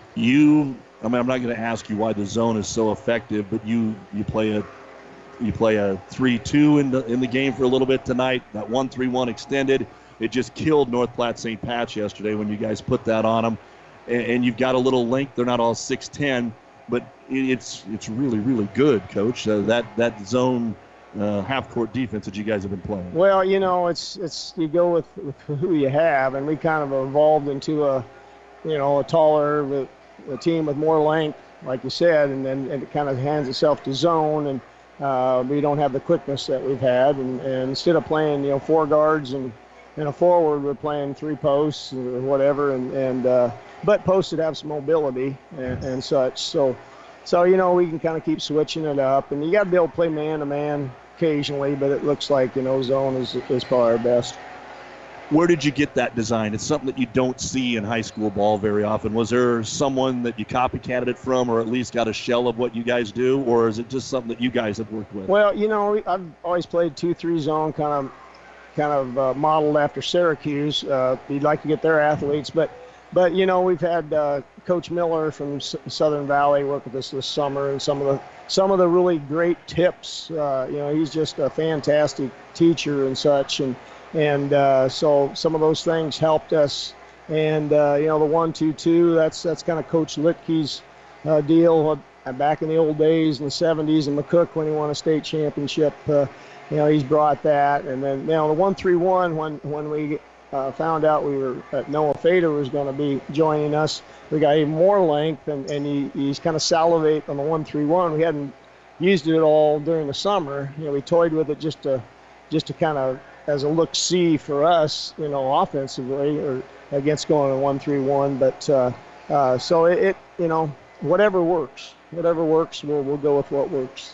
You, I mean, I'm not going to ask you why the zone is so effective, but you you play a you play a three two in the in the game for a little bit tonight. That one three one extended, it just killed North Platte Saint Pat's yesterday when you guys put that on them. And, and you've got a little length. They're not all six ten, but it's it's really really good, Coach. Uh, that that zone uh, half court defense that you guys have been playing. Well, you know, it's it's you go with, with who you have, and we kind of evolved into a you know a taller a team with more length, like you said, and then and it kind of hands itself to zone, and uh, we don't have the quickness that we've had, and, and instead of playing you know four guards and and a forward, we're playing three posts or whatever, and and uh, but posts that have some mobility and, and such. So so you know we can kind of keep switching it up, and you got to be able to play man to man occasionally, but it looks like you know zone is is probably our best. Where did you get that design? It's something that you don't see in high school ball very often. Was there someone that you copycatted it from, or at least got a shell of what you guys do, or is it just something that you guys have worked with? Well, you know, I've always played two three zone, kind of, kind of uh, modeled after Syracuse. Uh, you'd like to get their athletes, but, but you know, we've had uh, Coach Miller from S- Southern Valley work with us this summer, and some of the some of the really great tips. Uh, you know, he's just a fantastic teacher and such, and. And uh, so some of those things helped us. And, uh, you know, the one two two, that's that's kind of Coach Litke's uh, deal. Uh, back in the old days in the seventies, and McCook, when he won a state championship, uh, you know, he's brought that. And then, you know, the one three one, when, when we uh, found out we were, that Noah Fader was going to be joining us, we got even more length, and, and he, he's kind of salivate on the one three one. We hadn't used it at all during the summer. You know, we toyed with it just to, just to kind of, as a look-see for us, you know, offensively or against going to one three one. But uh, uh, so it, it, you know, whatever works, whatever works, we'll we'll go with what works.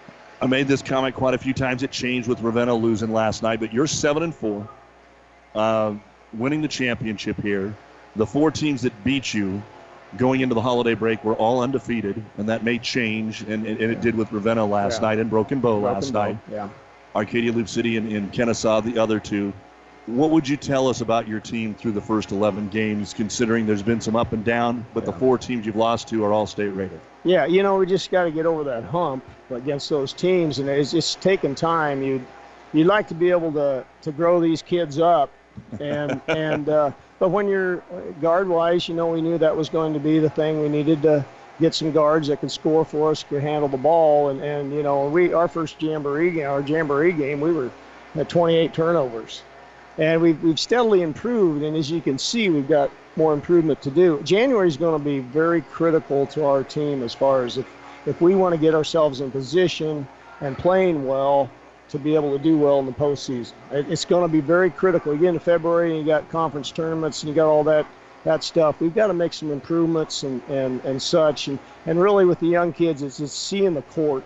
I made this comment quite a few times. It changed with Ravenna losing last night, but you're seven and four, uh, winning the championship here. The four teams that beat you going into the holiday break were all undefeated, and that may change, and, and, and it did with Ravenna last yeah. night and Broken Bow Broken last Bow. night. Yeah. Arcadia Loop City and, and Kennesaw, the other two. What would you tell us about your team through the first eleven games, considering there's been some up and down, but yeah. the four teams you've lost to are all state rated? Yeah, you know, we just got to get over that hump against those teams, and it's just taking time. You'd, you'd like to be able to, to grow these kids up, and and uh, but when you're guard-wise, you know, we knew that was going to be the thing. We needed to get some guards that could score for us, could handle the ball, and, and you know, we our first jamboree game, our jamboree game, we were at twenty-eight turnovers, and we've we've steadily improved. And as you can see, we've got more improvement to do. January is going to be very critical to our team as far as if if we want to get ourselves in position and playing well to be able to do well in the postseason. It, it's going to be very critical. You get into February and you got conference tournaments and you got all that. that stuff. We've got to make some improvements and, and, and such. And, and really with the young kids, it's just seeing the court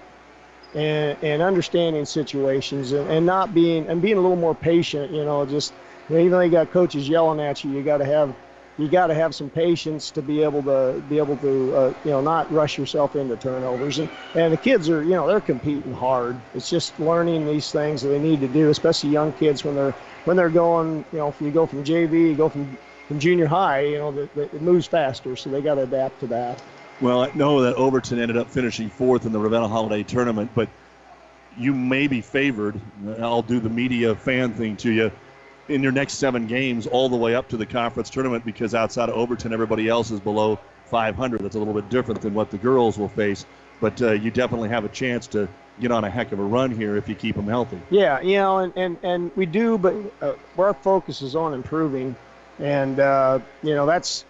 and, and understanding situations and, and not being, and being a little more patient, you know, just, you know, even though you got coaches yelling at you, you got to have, you got to have some patience to be able to be able to, uh, you know, not rush yourself into turnovers. And, and the kids are, you know, they're competing hard. It's just learning these things that they need to do, especially young kids when they're, when they're going, you know, if you go from J V, you go from, from junior high, you know, the, the, it moves faster, so they got to adapt to that. Well, I know that Overton ended up finishing fourth in the Ravenna Holiday Tournament, but you may be favored. I'll do the media fan thing to you in your next seven games all the way up to the conference tournament, because outside of Overton, everybody else is below five hundred. That's a little bit different than what the girls will face, but uh, you definitely have a chance to get on a heck of a run here if you keep them healthy. Yeah, you know, and, and, and we do, but uh, our focus is on improving. And, uh, you know, that's,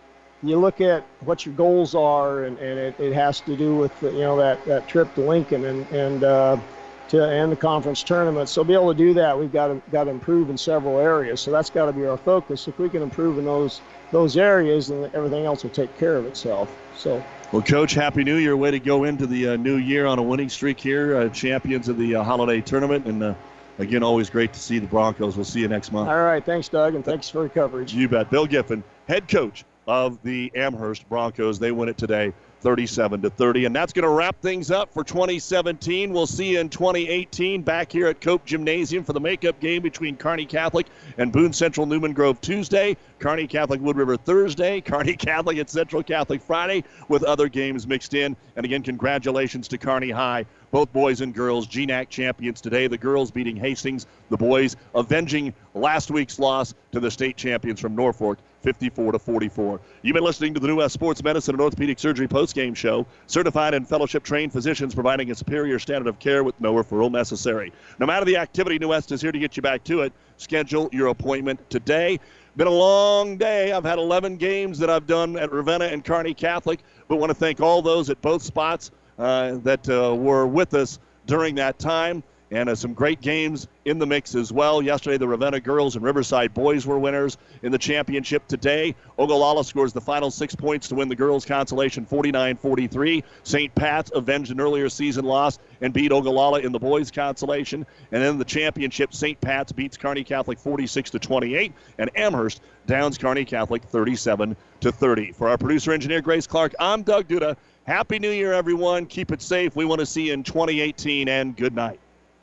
you look at what your goals are, and, and it, it has to do with, you know, that, that trip to Lincoln and, and uh, to and the conference tournament. So be able to do that, we've got to, got to improve in several areas. So that's got to be our focus. If we can improve in those those areas, then everything else will take care of itself. So. Well, Coach, Happy New Year. Way to go into the uh, new year on a winning streak here, uh, champions of the uh, holiday tournament. And, uh, again, always great to see the Broncos. We'll see you next month. All right. Thanks, Doug, and thanks for the coverage. You bet. Bill Giffen, head coach of the Amherst Broncos. They win it today. thirty-seven to thirty. And that's going to wrap things up for twenty seventeen. We'll see you in twenty eighteen back here at Cope Gymnasium for the makeup game between Kearney Catholic and Boone Central Newman Grove Tuesday, Kearney Catholic Wood River Thursday, Kearney Catholic at Central Catholic Friday, with other games mixed in. And again, congratulations to Kearney High, both boys and girls, G NAC champions today. The girls beating Hastings, the boys avenging last week's loss to the state champions from Norfolk, fifty-four to forty-four. You've been listening to the New West Sports Medicine and Orthopedic Surgery postgame show. Certified and fellowship-trained physicians providing a superior standard of care with no referral necessary. No matter the activity, New West is here to get you back to it. Schedule your appointment today. Been a long day. I've had eleven games that I've done at Ravenna and Kearney Catholic, but want to thank all those at both spots uh, that uh, were with us during that time. And uh, some great games in the mix as well. Yesterday, the Ravenna girls and Riverside boys were winners in the championship. Today, Ogallala scores the final six points to win the girls' consolation, forty-nine forty-three. Saint Pat's avenged an earlier season loss and beat Ogallala in the boys' consolation. And in the championship, Saint Pat's beats Kearney Catholic forty-six to twenty-eight, and Amherst downs Kearney Catholic thirty-seven to thirty. For our producer engineer Grace Clark, I'm Doug Duda. Happy New Year, everyone. Keep it safe. We want to see you in twenty eighteen, and good night.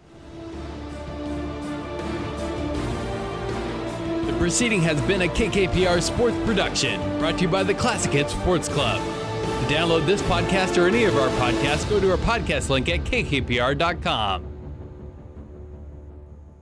The proceeding has been a K K P R sports production, brought to you by the Classic Hits Sports Club. To download this podcast or any of our podcasts, go to our podcast link at K K P R dot com.